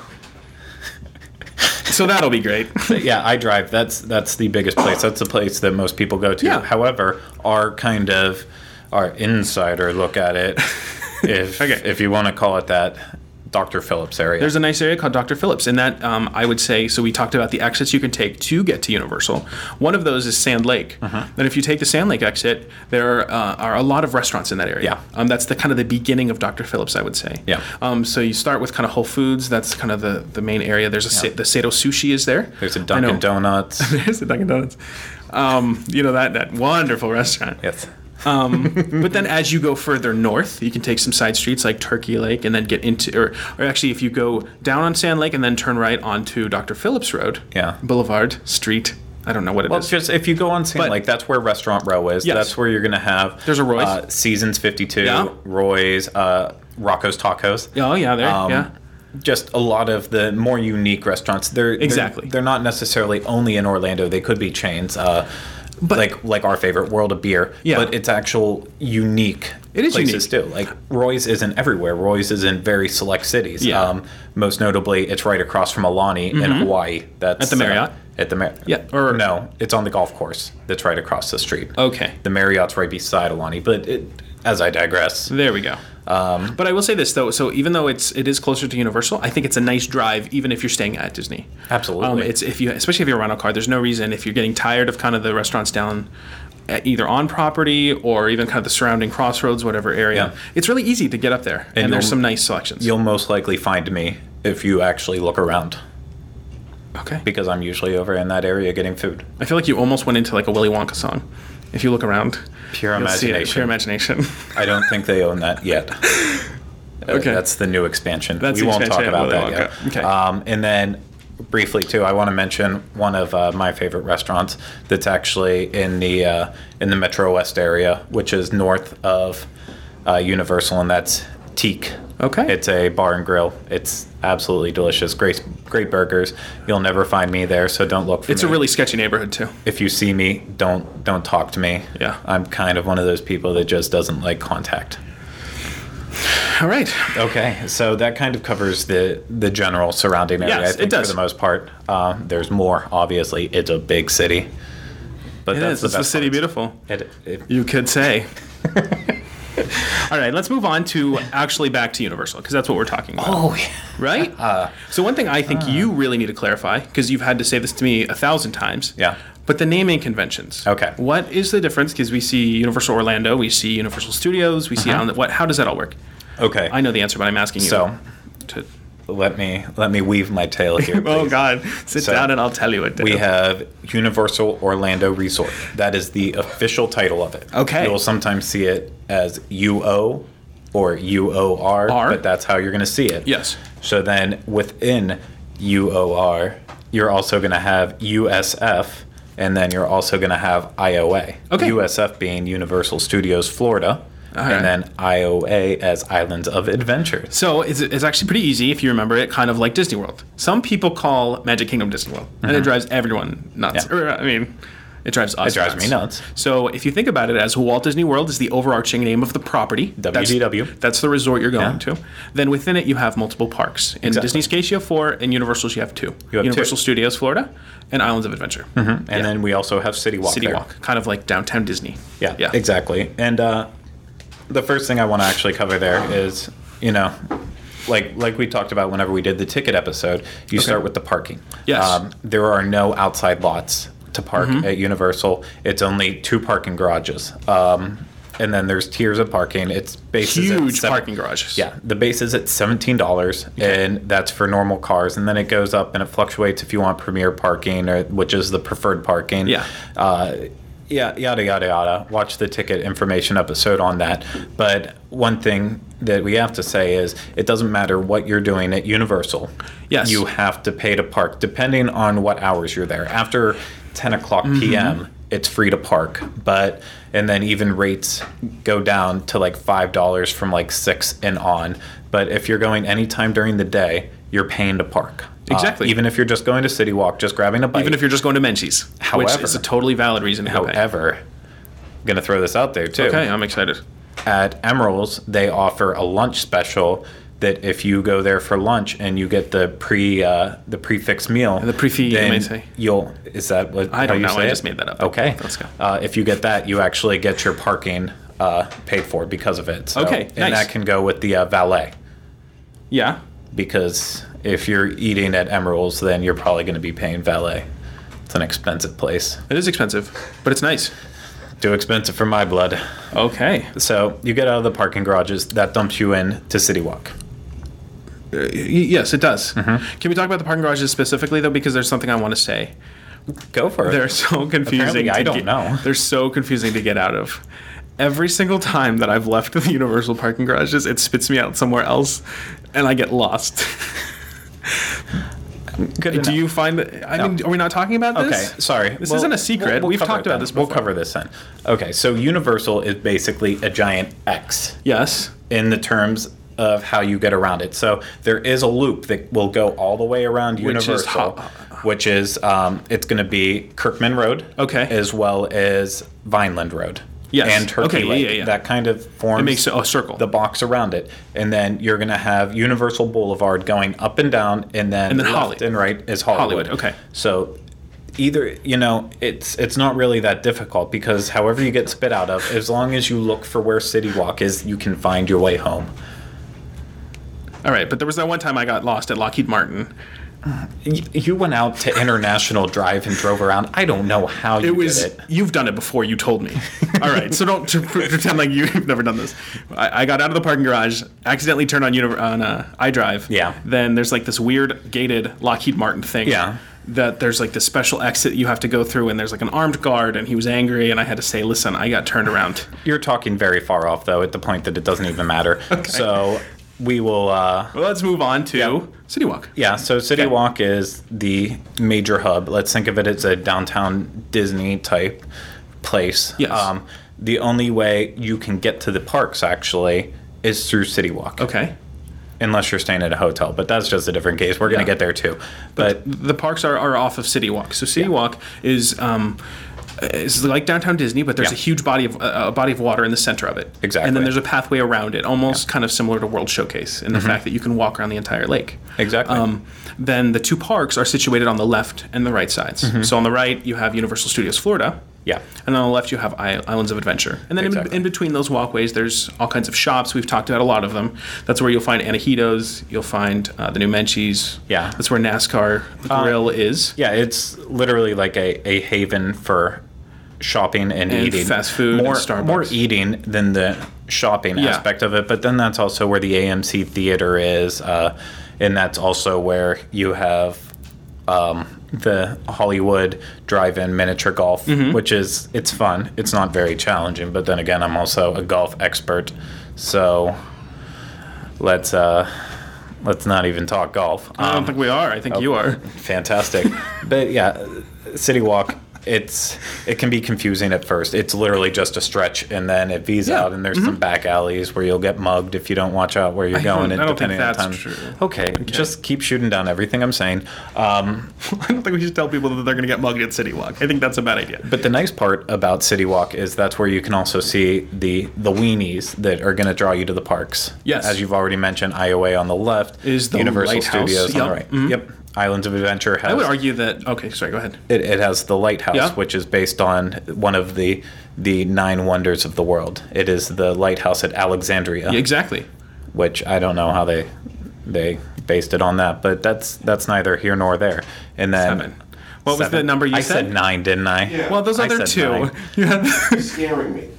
So that'll be great. But yeah, iDrive. That's that's the biggest place. That's the place that most people go to. Yeah. However, our kind of our insider look at it, if Okay. if you want to call it that, Doctor Phillips area. There's a nice area called Doctor Phillips. And that, um, I would say, so we talked about the exits you can take to get to Universal. One of those is Sand Lake. Uh-huh. And if you take the Sand Lake exit, there uh, are a lot of restaurants in that area. Yeah. Um, that's the kind of the beginning of Doctor Phillips, I would say. Yeah. Um, so you start with kind of Whole Foods. That's kind of the, the main area. There's a Sa- the Sato Sushi is there. There's a I know. Dunkin' Donuts. There's a Dunkin' Donuts. Um, you know, that, that wonderful restaurant. Yes. Um, but then as you go further north, you can take some side streets like Turkey Lake and then get into, or, or actually if you go down on Sand Lake and then turn right onto Doctor Phillips Road, Yeah. Boulevard, Street, I don't know what it is. Well, it's just if you go on Sand But- Lake, that's where Restaurant Row is. Yes. That's where you're going to have. There's a Roy's. Uh, Seasons fifty-two, Yeah. Roy's, uh, Rocco's Tacos. Oh, yeah, there, Um, yeah. Just a lot of the more unique restaurants. They're they're- Exactly. They're, not necessarily only in Orlando. They could be chains. Uh, But- like like our favorite World of Beer. Yeah. But it's actual unique. It is places too. Like Roy's isn't everywhere. Roy's is in very select cities. Yeah. Um, most notably, it's right across from Alani in Hawaii. That's At the Marriott? Uh, at the Marriott. Yeah, or- no, it's on the golf course. That's right across the street. Okay. The Marriott's right beside Alani. But it, as I digress. There we go. Um, But I will say this though, so even though it's it is closer to Universal, I think it's a nice drive even if you're staying at Disney. Absolutely. Um, it's if you especially if you're a rental car, there's no reason if you're getting tired of kind of the restaurants down at either on property or even kind of the surrounding crossroads, whatever area. Yeah. It's really easy to get up there, and, And there's you'll- some nice selections. You'll most likely find me if you actually look around, Okay. because I'm usually over in that area getting food. I feel like you almost went into like a Willy Wonka song. If you look around, Pure you'll see it. imagination. Pure imagination. I don't think they own that yet. Uh, Okay. That's the new expansion. That's we the won't talk expansion, about Willy that Wonka. yet. Okay. Um, and then briefly too, I want to mention one of uh, my favorite restaurants that's actually in the uh, in the Metro West area, which is north of uh, Universal, and that's Teak. Okay. It's a bar and grill. It's absolutely delicious. Great, great burgers. You'll never find me there, so don't look for It's me. a really sketchy neighborhood too. If you see me, don't don't talk to me. Yeah. I'm kind of one of those people that just doesn't like contact. All right. Okay, so that kind of covers the the general surrounding area. Yes, I think it does. for the most part. Uh, there's more. Obviously, it's a big city, but It that's is. the It's the best city part. beautiful. It, it, You could say. All right, let's move on to actually back to Universal because that's what we're talking about. oh, yeah. Right? Uh, so one thing I think you really need to clarify, because you've had to say this to me a thousand times. Yeah. But the naming conventions. Okay. What is the difference? Because we see Universal Orlando, we see Universal Studios, we see Uh-huh. Island. What? How does that all work? okay. I know the answer, but I'm asking you. So- To, let me let me weave my tail here. oh please. God, sit So, down and I'll tell you what. To We do. have Universal Orlando Resort. That is the official title of it. Okay. You will sometimes see it as U O or U O R, R. but that's how you're going to see it. Yes. So then within U O R, you're also going to have U S F, and then you're also going to have I O A. Okay. U S F being Universal Studios Florida, All right. and then I O A as Islands of Adventure. So it's, it's actually pretty easy if you remember it, kind of like Disney World. Some people call Magic Kingdom Disney World, and it drives everyone nuts. Mm-hmm. Yeah. Or, I mean, It drives us It drives nuts. me nuts. So if you think about it as Walt Disney World is the overarching name of the property. W D W. That's, that's the resort you're going Yeah. to. Then within it, you have multiple parks. In Exactly. Disney's case, you have four. In Universal's, you have two. You have Universal two. Studios Florida and Islands of Adventure. And then we also have City Walk City there. Walk, kind of like downtown Disney. Yeah, Yeah. exactly. And uh, the first thing I want to actually cover there is, you know, like like we talked about whenever we did the ticket episode, you start with the parking. Yes. Um, there are no outside lots to park Mm-hmm. at Universal. It's only two parking garages. Um, and then there's tiers of parking. It's bases at Huge seven- parking garages. Yeah, the base is at seventeen dollars, and that's for normal cars. And then it goes up and it fluctuates if you want premier parking, or which is the preferred parking. Yeah. Uh, yeah, yada yada yada. Watch the ticket information episode on that. But one thing that we have to say is, it doesn't matter what you're doing at Universal. Yes. You have to pay to park, depending on what hours you're there. After ten o'clock p.m. it's free to park, but and then even rates go down to like five dollars from like six and on. But if you're going anytime during the day, you're paying to park. Uh, Exactly. even if you're just going to City Walk, just grabbing a bite. Even if you're just going to Menchie's, which However- is a totally valid reason to go pay. However, I'm gonna throw this out there too. Okay, I'm excited. At Emerald's, they offer a lunch special that if you go there for lunch and you get the pre uh, the prefix meal, The pre-fee, you then may say. you'll is that what I how don't you know. say I it? just made that up. Okay, Let's go. Uh, if you get that, you actually get your parking uh, paid for because of it. So, Okay, and nice. that can go with the uh, valet, Yeah. because if you're eating at Emerald's, then you're probably going to be paying valet. It's an expensive place. It is expensive, but it's nice. Too expensive for my blood. Okay. So you get out of the parking garages, that dumps you in to City Walk. Uh, y- yes, it does. Mm-hmm. Can we talk about the parking garages specifically, though? Because there's something I want to say. Go for it. They're so confusing. Apparently, I to don't get- know. They're so confusing to get out of. Every single time that I've left the Universal parking garages, it spits me out somewhere else, and I get lost. Good Do enough. you find that? I No. mean, are we not talking about Okay, this? sorry. This Well, isn't a secret. we'll- we'll We've cover talked it about then. this before. We'll cover this then. Okay, so Universal is basically a giant X Yes. in the terms of how you get around it. So there is a loop that will go all the way around Which is Universal, how- which is um, it's going to be Kirkman Road, Okay. as well as Vineland Road, Yes. and Turkey Okay, yeah, Lake. yeah, yeah. That kind of forms It makes a circle. the box around it, and then you're going to have Universal Boulevard going up and down, and then, And then left Holly- and right is Hollywood. Hollywood, okay. So either, you know, it's it's not really that difficult, because however you get spit out of, as long as you look for where City Walk is, you can find your way home. All right, but there was that one time I got lost at Lockheed Martin. Y- You went out to International Drive and drove around. I don't know how you It was did it. you've done it before. You told me. All right, so don't t- pretend like you've never done this. I, I got out of the parking garage, accidentally turned on Univ- on uh, iDrive. Yeah. Then there's like this weird gated Lockheed Martin thing. Yeah. That there's like this special exit you have to go through, and there's like an armed guard, and he was angry, and I had to say, "Listen, I got turned around." You're talking very far off, though, at the point that it doesn't even matter. So we will. Uh, Well, let's move on to Yeah. City Walk. Yeah, so City Okay. Walk is the major hub. Let's think of it as a downtown Disney type place. Yes. Um, the only way you can get to the parks, actually, is through City Walk. Okay. Unless you're staying at a hotel, but that's just a different case. We're going Yeah. to get there too. But, The parks are, are off of City Walk. So City Walk is um, is like downtown Disney, but there's Yeah. a huge body of uh, a body of water in the center of it. Exactly. And then there's a pathway around it, almost kind of similar to World Showcase in the fact that you can walk around the entire lake. Exactly. Um, then the two parks are situated on the left and the right sides. So on the right you have Universal Studios Florida. yeah. And on the left, you have I- Islands of Adventure. And then Exactly. in, in between those walkways, there's all kinds of shops. We've talked about a lot of them. That's where you'll find Anahitos. You'll find uh, the new Menchie's. Yeah. That's where NASCAR Grill is. Yeah, it's literally like a, a haven for shopping and, And eating. fast food and more, Starbucks. More eating than the shopping Yeah. aspect of it. But then that's also where the A M C Theater is. Uh, and that's also where you have um, the Hollywood Drive-In Miniature Golf, Mm-hmm. which is, it's fun. It's not very challenging. But then again, I'm also a golf expert. So let's, uh, let's not even talk golf. I don't Um, think we are. I think you are. Fantastic. But yeah, City Walk, it's it can be confusing at first. It's literally just a stretch, and then it V's Yeah. out, and there's some back alleys where you'll get mugged if you don't watch out where you're I going. don't- and I don't think depending on that's time. true. Okay, just keep shooting down everything I'm saying. Um, I don't think we should tell people that they're going to get mugged at City Walk. I think that's a bad idea. but the nice part about City Walk is that's where you can also see the the weenies that are going to draw you to the parks. Yes. as you've already mentioned, I O A on the left Is the Universal lighthouse. Studios on the Yep. right. Mhm. Yep, Islands of Adventure has. I would argue that. Okay, sorry. Go ahead. It, it has the lighthouse, Yeah. which is based on one of the the nine wonders of the world. It is the lighthouse at Alexandria, Yeah, exactly. which I don't know how they they based it on that, but that's that's neither here nor there. And then Seven. What was Seven. the number you I said? said nine, didn't I? Yeah. Well, those I other said two. nine. You had. Scaring me.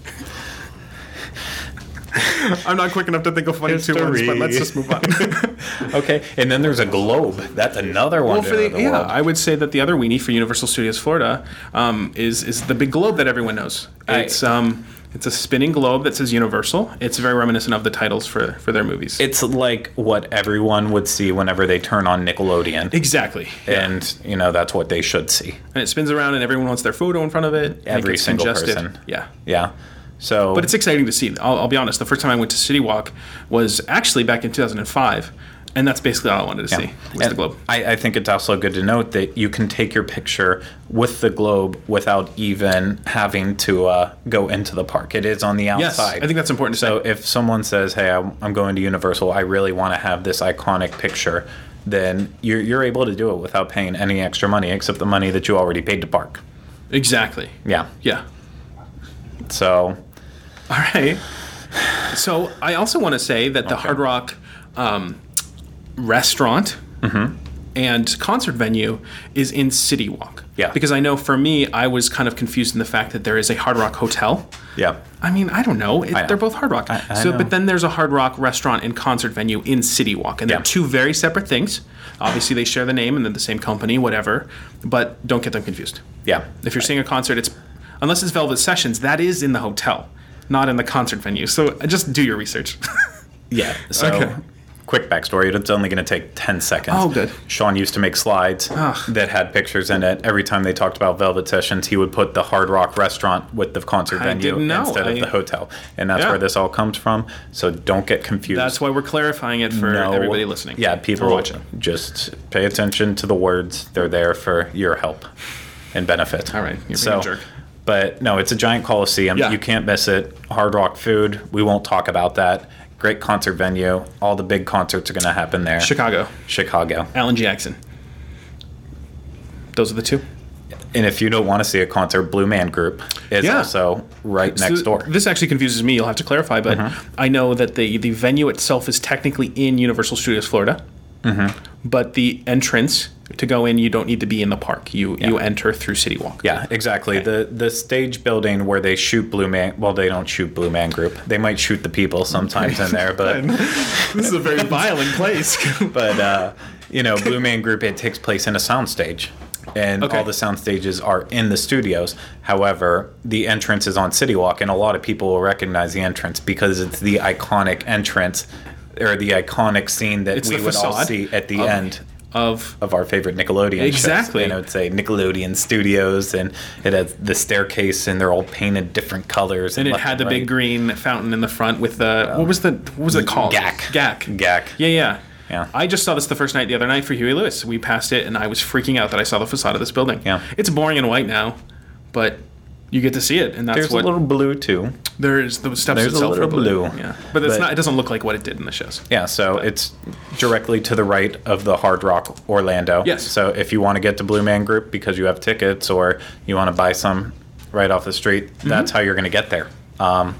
I'm not quick enough to think of funny two words, but let's just move on. Okay, and then there's a globe. That's another one. Well, for the, of the yeah, world. I would say that the other weenie for Universal Studios Florida um, is is the big globe that everyone knows. I- It's um it's a spinning globe that says Universal. It's very reminiscent of the titles for for their movies. It's like what everyone would see whenever they turn on Nickelodeon. exactly. Yeah. And, you know, that's what they should see. And it spins around, and everyone wants their photo in front of it. and it Every gets single congested. person. Yeah. Yeah. So, But it's exciting to see. I'll, I'll be honest. The first time I went to City Walk was actually back in two thousand five, and that's basically all I wanted to see was And the globe. I, I think it's also good to note that you can take your picture with the globe without even having to uh, go into the park. It is on the Yes, outside. I think that's important to So say. if someone says, "Hey, I'm, I'm going to Universal. I really want to have this iconic picture," then you're you're able to do it without paying any extra money except the money that you already paid to park. Exactly. Yeah. Yeah. So All right. So I also want to say that the Hard Rock um, restaurant and concert venue is in City Walk. Yeah. Because I know for me, I was kind of confused in the fact that there is a Hard Rock hotel. yeah. I mean, I don't know. It, I know. they're both Hard Rock. I- I so, know. but then there's a Hard Rock restaurant and concert venue in City Walk, and they're Yeah. two very separate things. Obviously, they share the name and they're the same company, whatever. But don't get them confused. Yeah. If you're seeing a concert, it's unless it's Velvet Sessions, that is in the hotel, not in the concert venue. So just do your research. Yeah. So, Okay. quick backstory. It's only going to take ten seconds. Oh, good. Sean used to make slides Ugh. that had pictures in it. Every time they talked about Velvet Sessions, he would put the Hard Rock restaurant with the concert I venue didn't know. instead of I- the hotel. And that's Yeah. where this all comes from. So don't get confused. That's why we're clarifying it for No- everybody listening. Yeah, or people watching. just pay attention to the words. They're there for your help and benefit. All right, you're being so, a jerk. But no, it's a giant coliseum. Yeah. You can't miss it. Hard Rock food. We won't talk about that. Great concert venue. All the big concerts are going to happen there. Chicago, Chicago. Alan Jackson. Those are the two. And if you don't want to see a concert, Blue Man Group is Yeah. also right next So door. This actually confuses me. You'll have to clarify, but Mm-hmm. I know that the the venue itself is technically in Universal Studios Florida, Mm-hmm. but the entrance to go in, you don't need to be in the park. You you enter through City Walk. Yeah, exactly. Okay. The the stage building where they shoot Blue Man. Well, they don't shoot Blue Man Group. They might shoot the people sometimes in there, but This is a very violent place. but uh, you know, Blue Man Group, it takes place in a soundstage, and Okay. all the sound stages are in the studios. However, the entrance is on City Walk, and a lot of people will recognize the entrance because it's the iconic entrance or the iconic scene that It's we the would all facade see at the of- end of of our favorite Nickelodeon shows. Exactly. And it would say Nickelodeon Studios, and it has the staircase, and they're all painted different colors. and it left had the and big right. green fountain in the front with the what was the what was it called? G A C. G A C. G A C. Yeah, yeah. Yeah. I just saw this the first night the other night for Huey Lewis. We passed it, and I was freaking out that I saw the facade of this building. Yeah. It's boring and white now, but you get to see it, and that's There's what a little blue too. there's. The steps There's a itself little are blue. blue. Yeah, but it's But- not. It doesn't look like what it did in the shows. Yeah, so it's directly to the right of the Hard Rock Orlando. Yes. So if you want to get to Blue Man Group because you have tickets or you want to buy some right off the street, Mm-hmm. that's how you're going to get there. Um,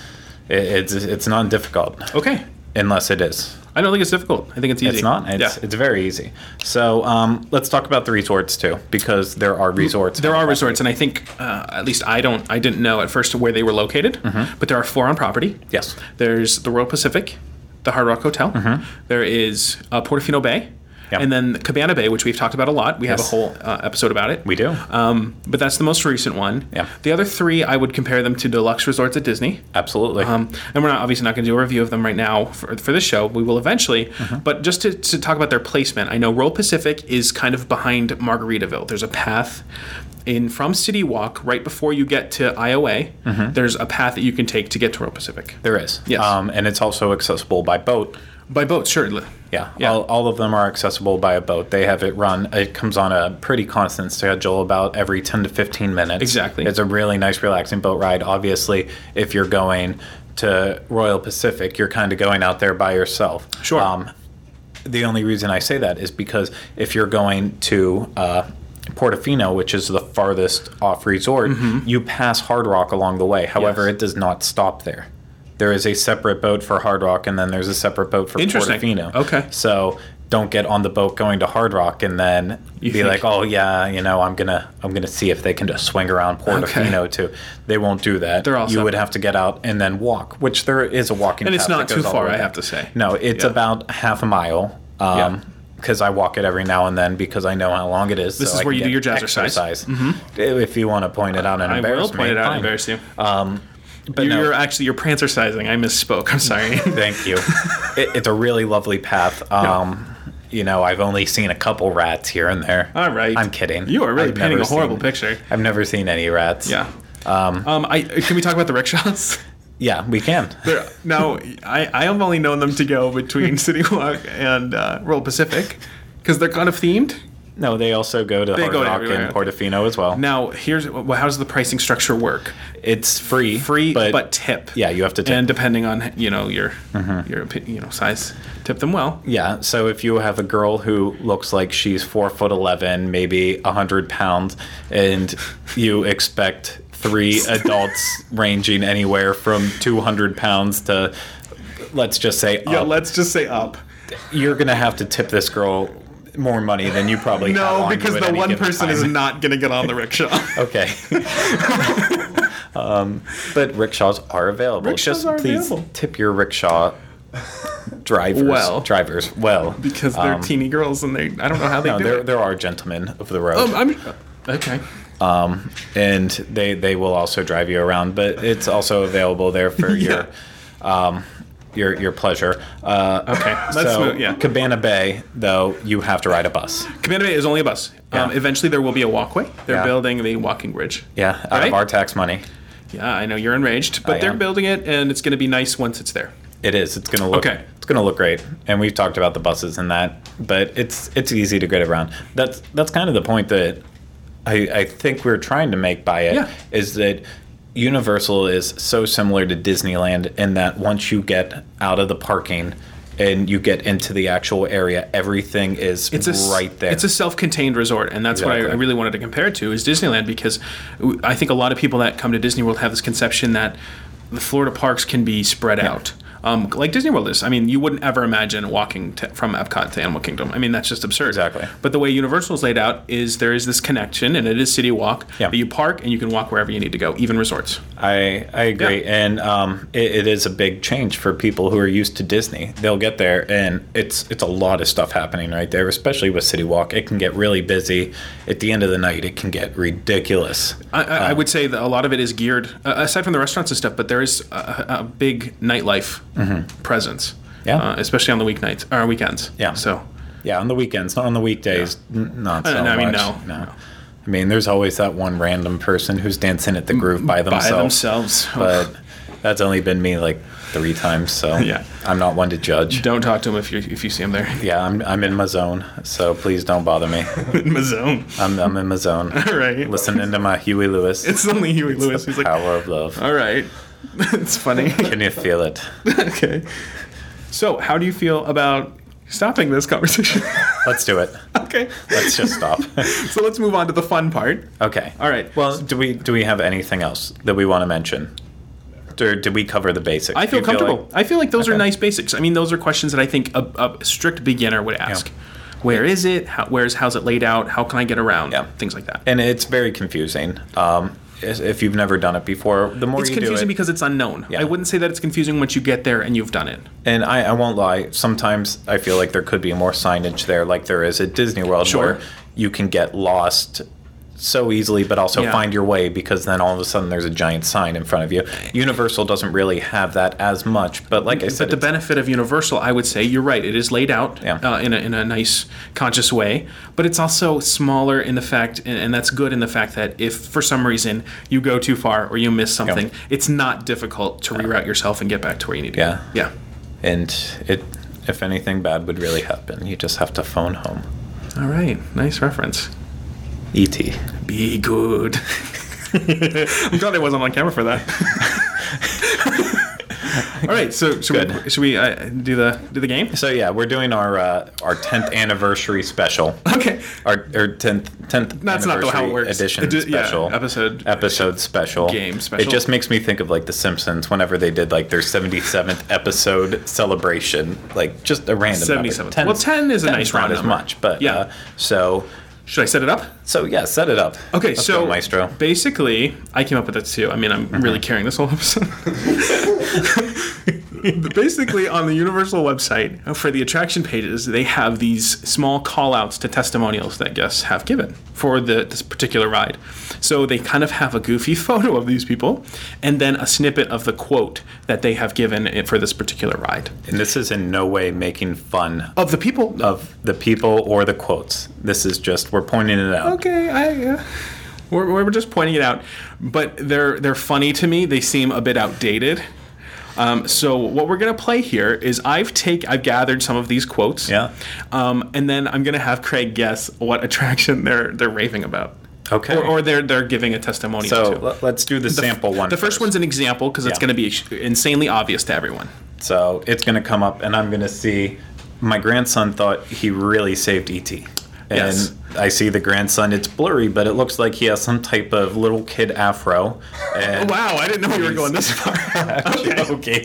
it, it's it's not difficult Okay. unless it is. I don't think it's difficult. I think it's easy. It's not. It's yeah. it's very easy. So um, let's talk about the resorts too, because there are resorts. There are resorts, and I think uh, at least I don't. I didn't know at first where they were located, but there are four on property. Yes. There's the Royal Pacific, the Hard Rock Hotel. There is uh, Portofino Bay, Yeah. And then Cabana Bay, which we've talked about a lot. We have a Yes. whole uh, episode about it. We do. Um, but that's the most recent one. Yeah. The other three, I would compare them to deluxe resorts at Disney. Absolutely. Um, and we're not obviously not going to do a review of them right now for, for this show. We will eventually. Mm-hmm. But just to, to talk about their placement, I know Royal Pacific is kind of behind Margaritaville. There's a path in from City Walk right before you get to I O A. Mm-hmm. There's a path that you can take to get to Royal Pacific. there is. Yes. Um, and it's also accessible by boat. By boat, surely. Yeah, Yeah. All, all of them are accessible by a boat. They have it run. It comes on a pretty constant schedule, about every ten to fifteen minutes. Exactly. It's a really nice, relaxing boat ride. Obviously, if you're going to Royal Pacific, you're kind of going out there by yourself. Sure. Um, the only reason I say that is because if you're going to uh, Portofino, which is the farthest off resort, Mm-hmm. you pass Hard Rock along the way. However, Yes. it does not stop there. There is a separate boat for Hard Rock, and then there's a separate boat for Interesting. Portofino. Okay. So don't get on the boat going to Hard Rock and then You be think- like, oh yeah, you know, I'm gonna I'm gonna see if they can just swing around Portofino too. They won't do that. They're all you would separate. have to get out and then walk, which there is a walking And it's path not that too goes all the far, way I down. have to say. No, it's Yeah. about half a mile. Um, Yeah. Because I walk it every now and then because I know how long it is. This so is I where can you do get your jazzercise. Mm-hmm. exercise. If you want to point it out and I embarrass will point me, it out and fine. embarrass you. But you're, no. you're actually, you're prancercising. I misspoke. I'm sorry. Thank you. it, it's a really lovely path. Um, You know, I've only seen a couple rats here and there. All right. I'm kidding. You are really I've painting never a horrible seen- picture. I've never seen any rats. Yeah. Um, I can we talk about the rickshaws? Yeah, we can. They're- now, I I have only known them to go between City Walk and uh, Royal Pacific because they're kind of themed. No, they also go to They Hard go to Rock everywhere. and Portofino as well. Now, here's well, how does the pricing structure work? It's free. Free, but, but, tip. yeah, you have to tip. And depending on you know your your opi- you know size, tip them well. Yeah, so if you have a girl who looks like she's four foot eleven, maybe a hundred pounds, and you expect three adults ranging anywhere from two hundred pounds to, let's just say, Yeah, up, let's just say up. you're gonna have to tip this girl more money than you probably have No, on because you at the any one given person is time. not going to get on the rickshaw. Okay. um, but rickshaws are available. Rickshaws Just are please available. tip your rickshaw drivers. Well. drivers well. Because they're Um, teeny girls and they I don't know how they No, do there it. there are gentlemen of the road. Um, I'm okay. um, and they they will also drive you around, but it's also available there for your um, your your pleasure. Uh, Okay, let's so move- yeah. Cabana Bay, though, you have to ride a bus. Cabana Bay is only a bus. Um, Yeah. eventually, there will be a walkway. They're Yeah. building the walking bridge. Yeah, out Right? of our tax money. Yeah, I know you're enraged, but I they're am. building it, and it's going to be nice once it's there. It is. It's gonna look. Okay. It's gonna look great, and we've talked about the buses and that, but it's it's easy to get around. That's that's kind of the point that I I think we're trying to make by it is Yeah. that Universal is so similar to Disneyland in that once you get out of the parking and you get into the actual area, everything is It's a s- right there. It's a self-contained resort, and that's what I, I Exactly. really wanted to compare it to is Disneyland because w- I think a lot of people that come to Disney World have this conception that the Florida parks can be spread out. Um, like Disney World is. I mean, you wouldn't ever imagine walking to, from Epcot to Animal Kingdom. I mean, that's just absurd. Exactly. But the way Universal is laid out is there is this connection, and it is City Walk, Yeah. that you park and you can walk wherever you need to go, even resorts. I I agree, Yeah. and um, it, it is a big change for people who are used to Disney. They'll get there, and it's it's a lot of stuff happening right there, especially with City Walk. It can get really busy. At the end of the night, it can get ridiculous. I, I, I would say that a lot of it is geared, uh, aside from the restaurants and stuff, but there is a, a big nightlife presence. Yeah. Uh, especially on the weeknights or weekends. Yeah. So, Yeah, on the weekends, not on the weekdays, n- not so Uh, no, I mean, much. no, no. no. I mean, there's always that one random person who's dancing at the groove by by themselves. themselves. But that's only been me like three times, so Yeah. I'm not one to judge. Don't talk to them if you if you see them there. Yeah, I'm I'm in my zone, so please don't bother me. In my zone. I'm I'm in my zone. All right. Listening to my Huey Lewis. It's only Huey Lewis. He's like, Power of love. all right. It's funny. Can you feel it? Okay. So, how do you feel about stopping this conversation? Let's do it. Okay. Let's just stop. So let's move on to the fun part. Okay. All right. Well, do we do we have anything else that we want to mention? Or did we cover the basics? I Do feel you comfortable. like- I feel like those are Okay. nice basics. I mean, those are questions that I think a, a strict beginner would ask. Where is it? How, where's how's it laid out? How can I get around? Yeah. Things like that. and it's very confusing. Um, is- if you've never done it before, the more It's you do confusing it. because it's unknown. Yeah. I wouldn't say that it's confusing once you get there and you've done it. And I, I won't lie, sometimes I feel like there could be more signage there, like there is at Disney World, Sure. where you can get lost so easily, but also Yeah. find your way, because then all of a sudden there's a giant sign in front of you. Universal doesn't really have that as much, but like I said, But the it's- benefit of Universal, I would say, you're right. It is laid out Yeah. uh, in, a, in a nice, conscious way. But it's also smaller in the fact, and, and that's good in the fact that if for some reason you go too far or you miss something, Yeah. it's not difficult to reroute yourself and get back to where you need to Yeah. go. Yeah. and it, if anything bad would really happen, you just have to phone home. All right. Nice reference. E T Be good. I'm glad I wasn't on camera for that. All right, so should Good. we, should we uh, do the do the game? So yeah, we're doing our uh, our tenth anniversary special. Okay. Our our tenth tenth That's not anniversary how it works. edition Edi- yeah, special episode- episode special Game special. It just makes me think of like The Simpsons whenever they did like their seventy-seventh episode celebration, like just a random seventy-seven. number. Well, ten is a ten's nice not round as number. much, but Yeah. uh, so Should I set it up? so yeah, set it up. Okay, Let's so go, Maestro. basically, I came up with it too. I mean, I'm Mm-hmm. really carrying this whole episode. Basically, on the Universal website, uh, for the attraction pages, they have these small call-outs to testimonials that guests have given for the, this particular ride. So they kind of have a goofy photo of these people, and then a snippet of the quote that they have given it for this particular ride. And this is in no way making fun Of the people. of the people or the quotes. This is just we're pointing it out. Okay, I. Uh, we're, we're just pointing it out, but they're they're funny to me. They seem a bit outdated. Um, so what we're gonna play here is I've take I've gathered some of these quotes. Yeah. Um, and then I'm gonna have Craig guess what attraction they're they're raving about. Okay. Or, or they're they're giving a testimonial So to. l- let's do the, sample one. The first one's an example because it's Yeah. gonna be insanely obvious to everyone. So it's going to come up, and I'm going to see. My grandson thought he really saved E T. And Yes. I see the grandson. It's blurry, but it looks like he has some type of little kid afro. And Wow, I didn't know we were going this far. okay.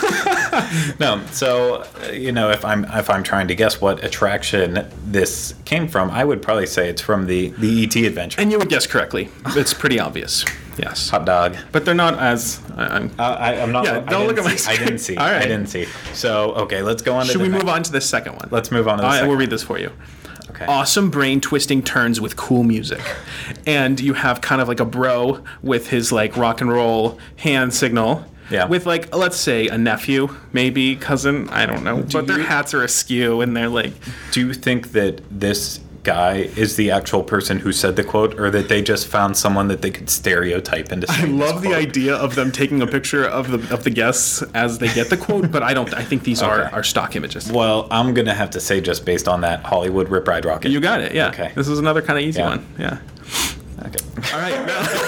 No, so uh, you know, if I'm if I'm trying to guess what attraction this came from, I would probably say it's from the the E T adventure. And you would guess correctly. It's pretty obvious. Yes. Hot dog. But they're not as. I, I'm, Uh, I, I'm not. Yeah, I don't look didn't at my see- I didn't see. All right. I didn't see. So okay, let's go on. To should the we next- move on to the second one? Let's move on to the I second. will read this for you. Okay. Awesome brain twisting turns with cool music. And you have kind of like a bro with his like rock and roll hand signal. Yeah. With like, let's say a nephew, maybe cousin, I don't know. but their you- hats are askew and they're like, Do you think that this guy is the actual person who said the quote, or that they just found someone that they could stereotype into I saying this love the quote? idea of them taking a picture of the of the guests as they get the quote, but I don't I think these are, Okay. are stock images. Well, I'm gonna have to say, just based on that Hollywood Rip Ride Rocket. You got it, yeah. Okay. This is another kind of easy Yeah. one. Yeah. Okay. All right.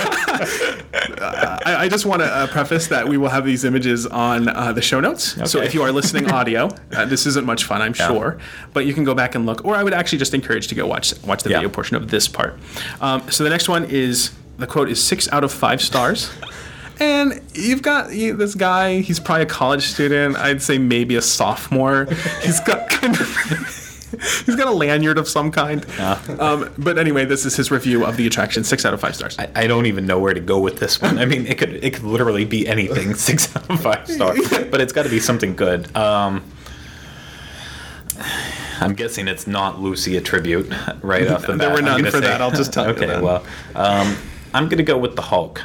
now- I, I just want to uh, preface that we will have these images on uh, the show notes. So Okay. if you are listening audio, uh, this isn't much fun, I'm Yeah. sure, but you can go back and look. Or I would actually just encourage to go watch watch the Yeah. video portion of this part. Um, so the next one is the quote is six out of five stars. And you've got you, this guy. He's probably a college student. I'd say maybe a sophomore. He's got kind of. He's got a lanyard of some kind. Yeah. Um, but anyway, this is his review of the attraction. Six out of five stars. I, I don't even know where to go with this one. I mean, it could it could literally be anything, six out of five stars, but it's got to be something good. Um, I'm guessing it's not Lucy a tribute right off the bat. There were I'm none gonna for say- that, I'll just tell you Okay, that. well, um, I'm gonna go with the Hulk.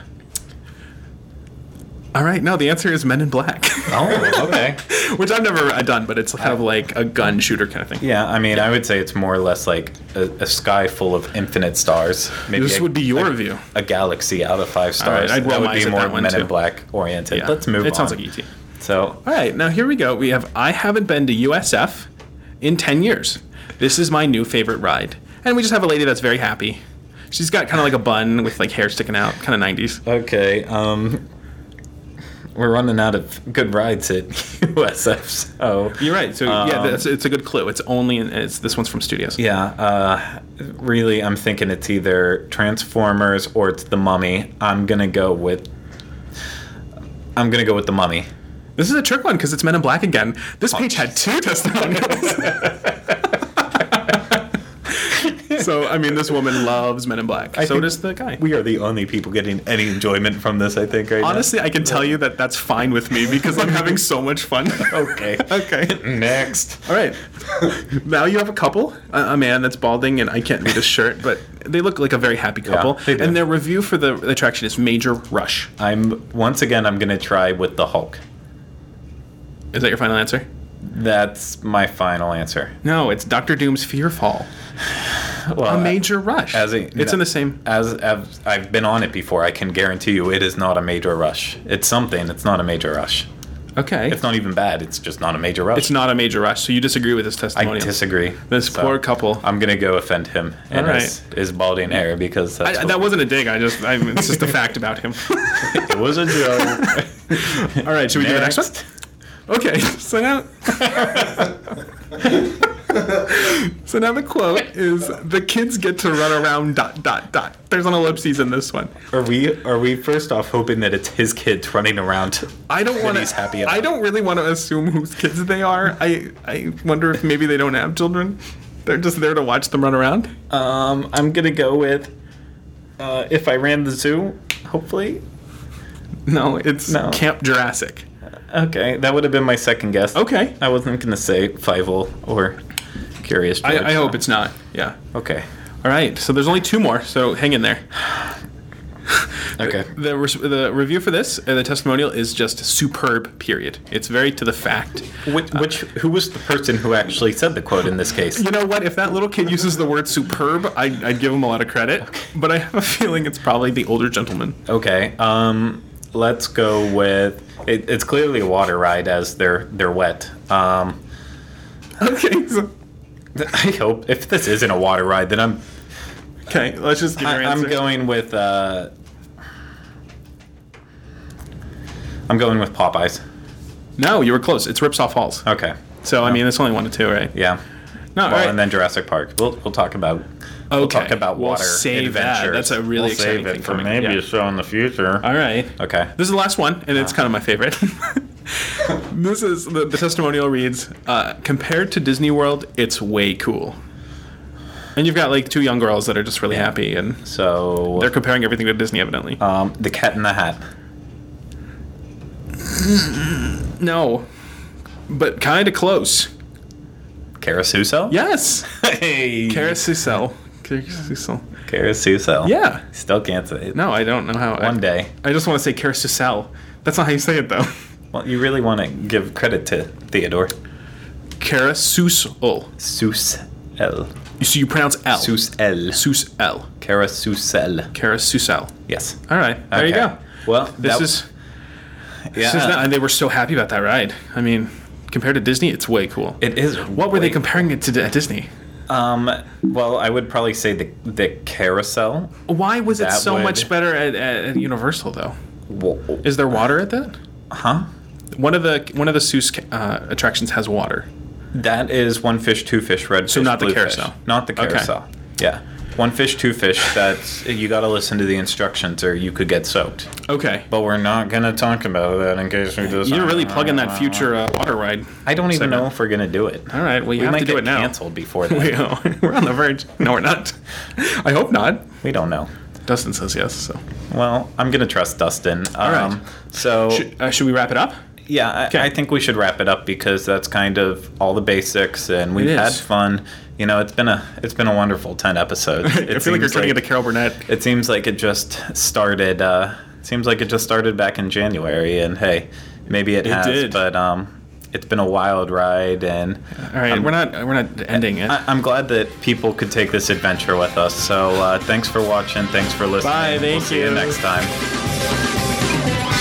All right, no, the answer is Men in Black, Oh, okay. which I've never uh, done, but it's kind of like a gun shooter kind of thing. Yeah, I mean, I would say it's more or less like a, a sky full of infinite stars. Maybe This a- would be your a, review. A galaxy out of five stars. I'd roll that would my be eyes at more that one, Men too. in Black oriented. Yeah. Let's move on. It sounds like E T. So, All right, now here we go. We have I haven't been to U S F in ten years. This is my new favorite ride. And we just have a lady that's very happy. She's got kind of like a bun with like hair sticking out, kind of nineties. okay, um, we're running out of good rides at U S F, so. You're right. So yeah, Um, that's, it's a good clue. It's only in, it's this one's from Studios. Yeah, uh, really, I'm thinking it's either Transformers or it's The Mummy. I'm gonna go with. I'm gonna go with The Mummy. This is a trick one because it's Men in Black again. This page had two testimonials. So So, I mean, this woman loves Men in Black. I so think does the guy. We are the only people getting any enjoyment from this, I think, right Honestly, I can tell you that that's fine with me because I'm having so much fun. now. Okay. Okay. Next. All right. Now you have a couple, a, a man that's balding, and I can't read his shirt, but they look like a very happy couple. they do. And their review for the attraction is Major Rush. I'm, once again, I'm going to try with the Hulk. Is that your final answer? That's my final answer. No, it's Doctor Doom's Fearfall. Well, A Major Rush. As a, it's in the same. As, as I've been on it before, I can guarantee you it is not a major rush. It's something. It's not a major rush. Okay. It's not even bad. It's just not a major rush. It's not a major rush, so you disagree with this I testimonial. disagree. This So, poor couple. I'm gonna go offend him and All right. his, his balding hair because that's I, what- that wasn't a dig. I just, I, it's just a fact about him. it was a joke. All right, should we do the next one? Okay, so now, so now the quote is: "The kids get to run around." Dot dot dot. There's an ellipses in this one. Are we are we first off hoping that it's his kids running around? I don't want he's happy to. about I don't really want to assume whose kids they are. I I wonder if maybe they don't have children. They're just there to watch them run around. Um, I'm gonna go with uh, if I ran the zoo. Hopefully, No, it's No. Camp Jurassic. okay, that would have been my second guess. Okay. I wasn't gonna say Fievel or Curious George. I, I hope it's not. Yeah. Okay. All right. So there's only two more. So hang in there. Okay. The, res- the review for this, uh, the testimonial, is just superb, period. It's very to the fact. Which, which who was the person who actually said the quote in this case? You know what? If that little kid uses the word superb, I'd, I'd give him a lot of credit. But I have a feeling it's probably the older gentleman. Okay. Um, let's go with it, it's clearly a water ride as they're they're wet. Um, Okay. So, I hope if this isn't a water ride, then I'm okay. Let's just give your I, answer. I'm going with uh, I'm going with Popeyes. No, you were close. It's Ripsaw Falls. Okay. So, I mean, it's only one to two, right? Yeah. No, all Well, right. and then Jurassic Park. We'll we'll talk about. We'll Okay. talk about We'll water save that. adventures. That's a really we'll exciting save it thing for coming. maybe Yeah. a show in the future. All right. Okay. This is the last one, and it's kind of my favorite. This is the, the testimonial reads: uh, compared to Disney World, it's way cool. And you've got like two young girls that are just really happy, and So they're comparing everything to Disney, evidently. um, the Cat in the Hat. No, but kind of close. Carasuso? Yes, Hey. Carousel. Carousel. Carasuso. Yeah. Still can't say it. No, I don't know how. One I, day. I just want to say Carousel. That's not how you say it, though. Well, you really want to give credit to Theodore. Carousel. Sus L. So you pronounce L. Sus L. Sus L. Carasusel. Carousel. Yes. All right. There you Okay. go. Well, This that- is. yeah. This is that, and they were so happy about that ride. I mean, compared to Disney, it's way cool. It is. What were they way- comparing it to D- Disney? Um. Well, I would probably say the the carousel. Why was it That so would- much better at, at, at Universal though? Whoa. Is there water at that? Huh? One of the one of the Seuss uh, attractions has water. That is one fish, two fish, red fish. So not the blue carousel. Fish. Not the Okay. carousel. Yeah. One fish, two fish. That's you got to listen to the instructions, or you could get soaked. Okay. But we're not gonna talk about that in case we do. You're really plugging that future uh, water ride. I don't even segment. know if we're gonna do it. All right. Well, you We have might to do get it now. canceled before We, that. uh, we're on the verge. No, we're not. I hope not. We don't know. Dustin says yes. So. Well, I'm gonna trust Dustin. All right. Um, so Should, uh, should we wrap it up? yeah, I, Okay. I think we should wrap it up because that's kind of all the basics, and we've It had is. fun. You know, it's been a it's been a wonderful ten episodes. It I feel like you're seems turning into Carol Burnett. It seems like it just started. Uh, it seems like it just started back in January, and hey, maybe it, It has, did. but um, it's been a wild ride, and All right, I'm, we're not we're not ending it. I, I'm glad that people could take this adventure with us. So uh, thanks for watching. Thanks for listening. Bye, thank we'll see you you. next time.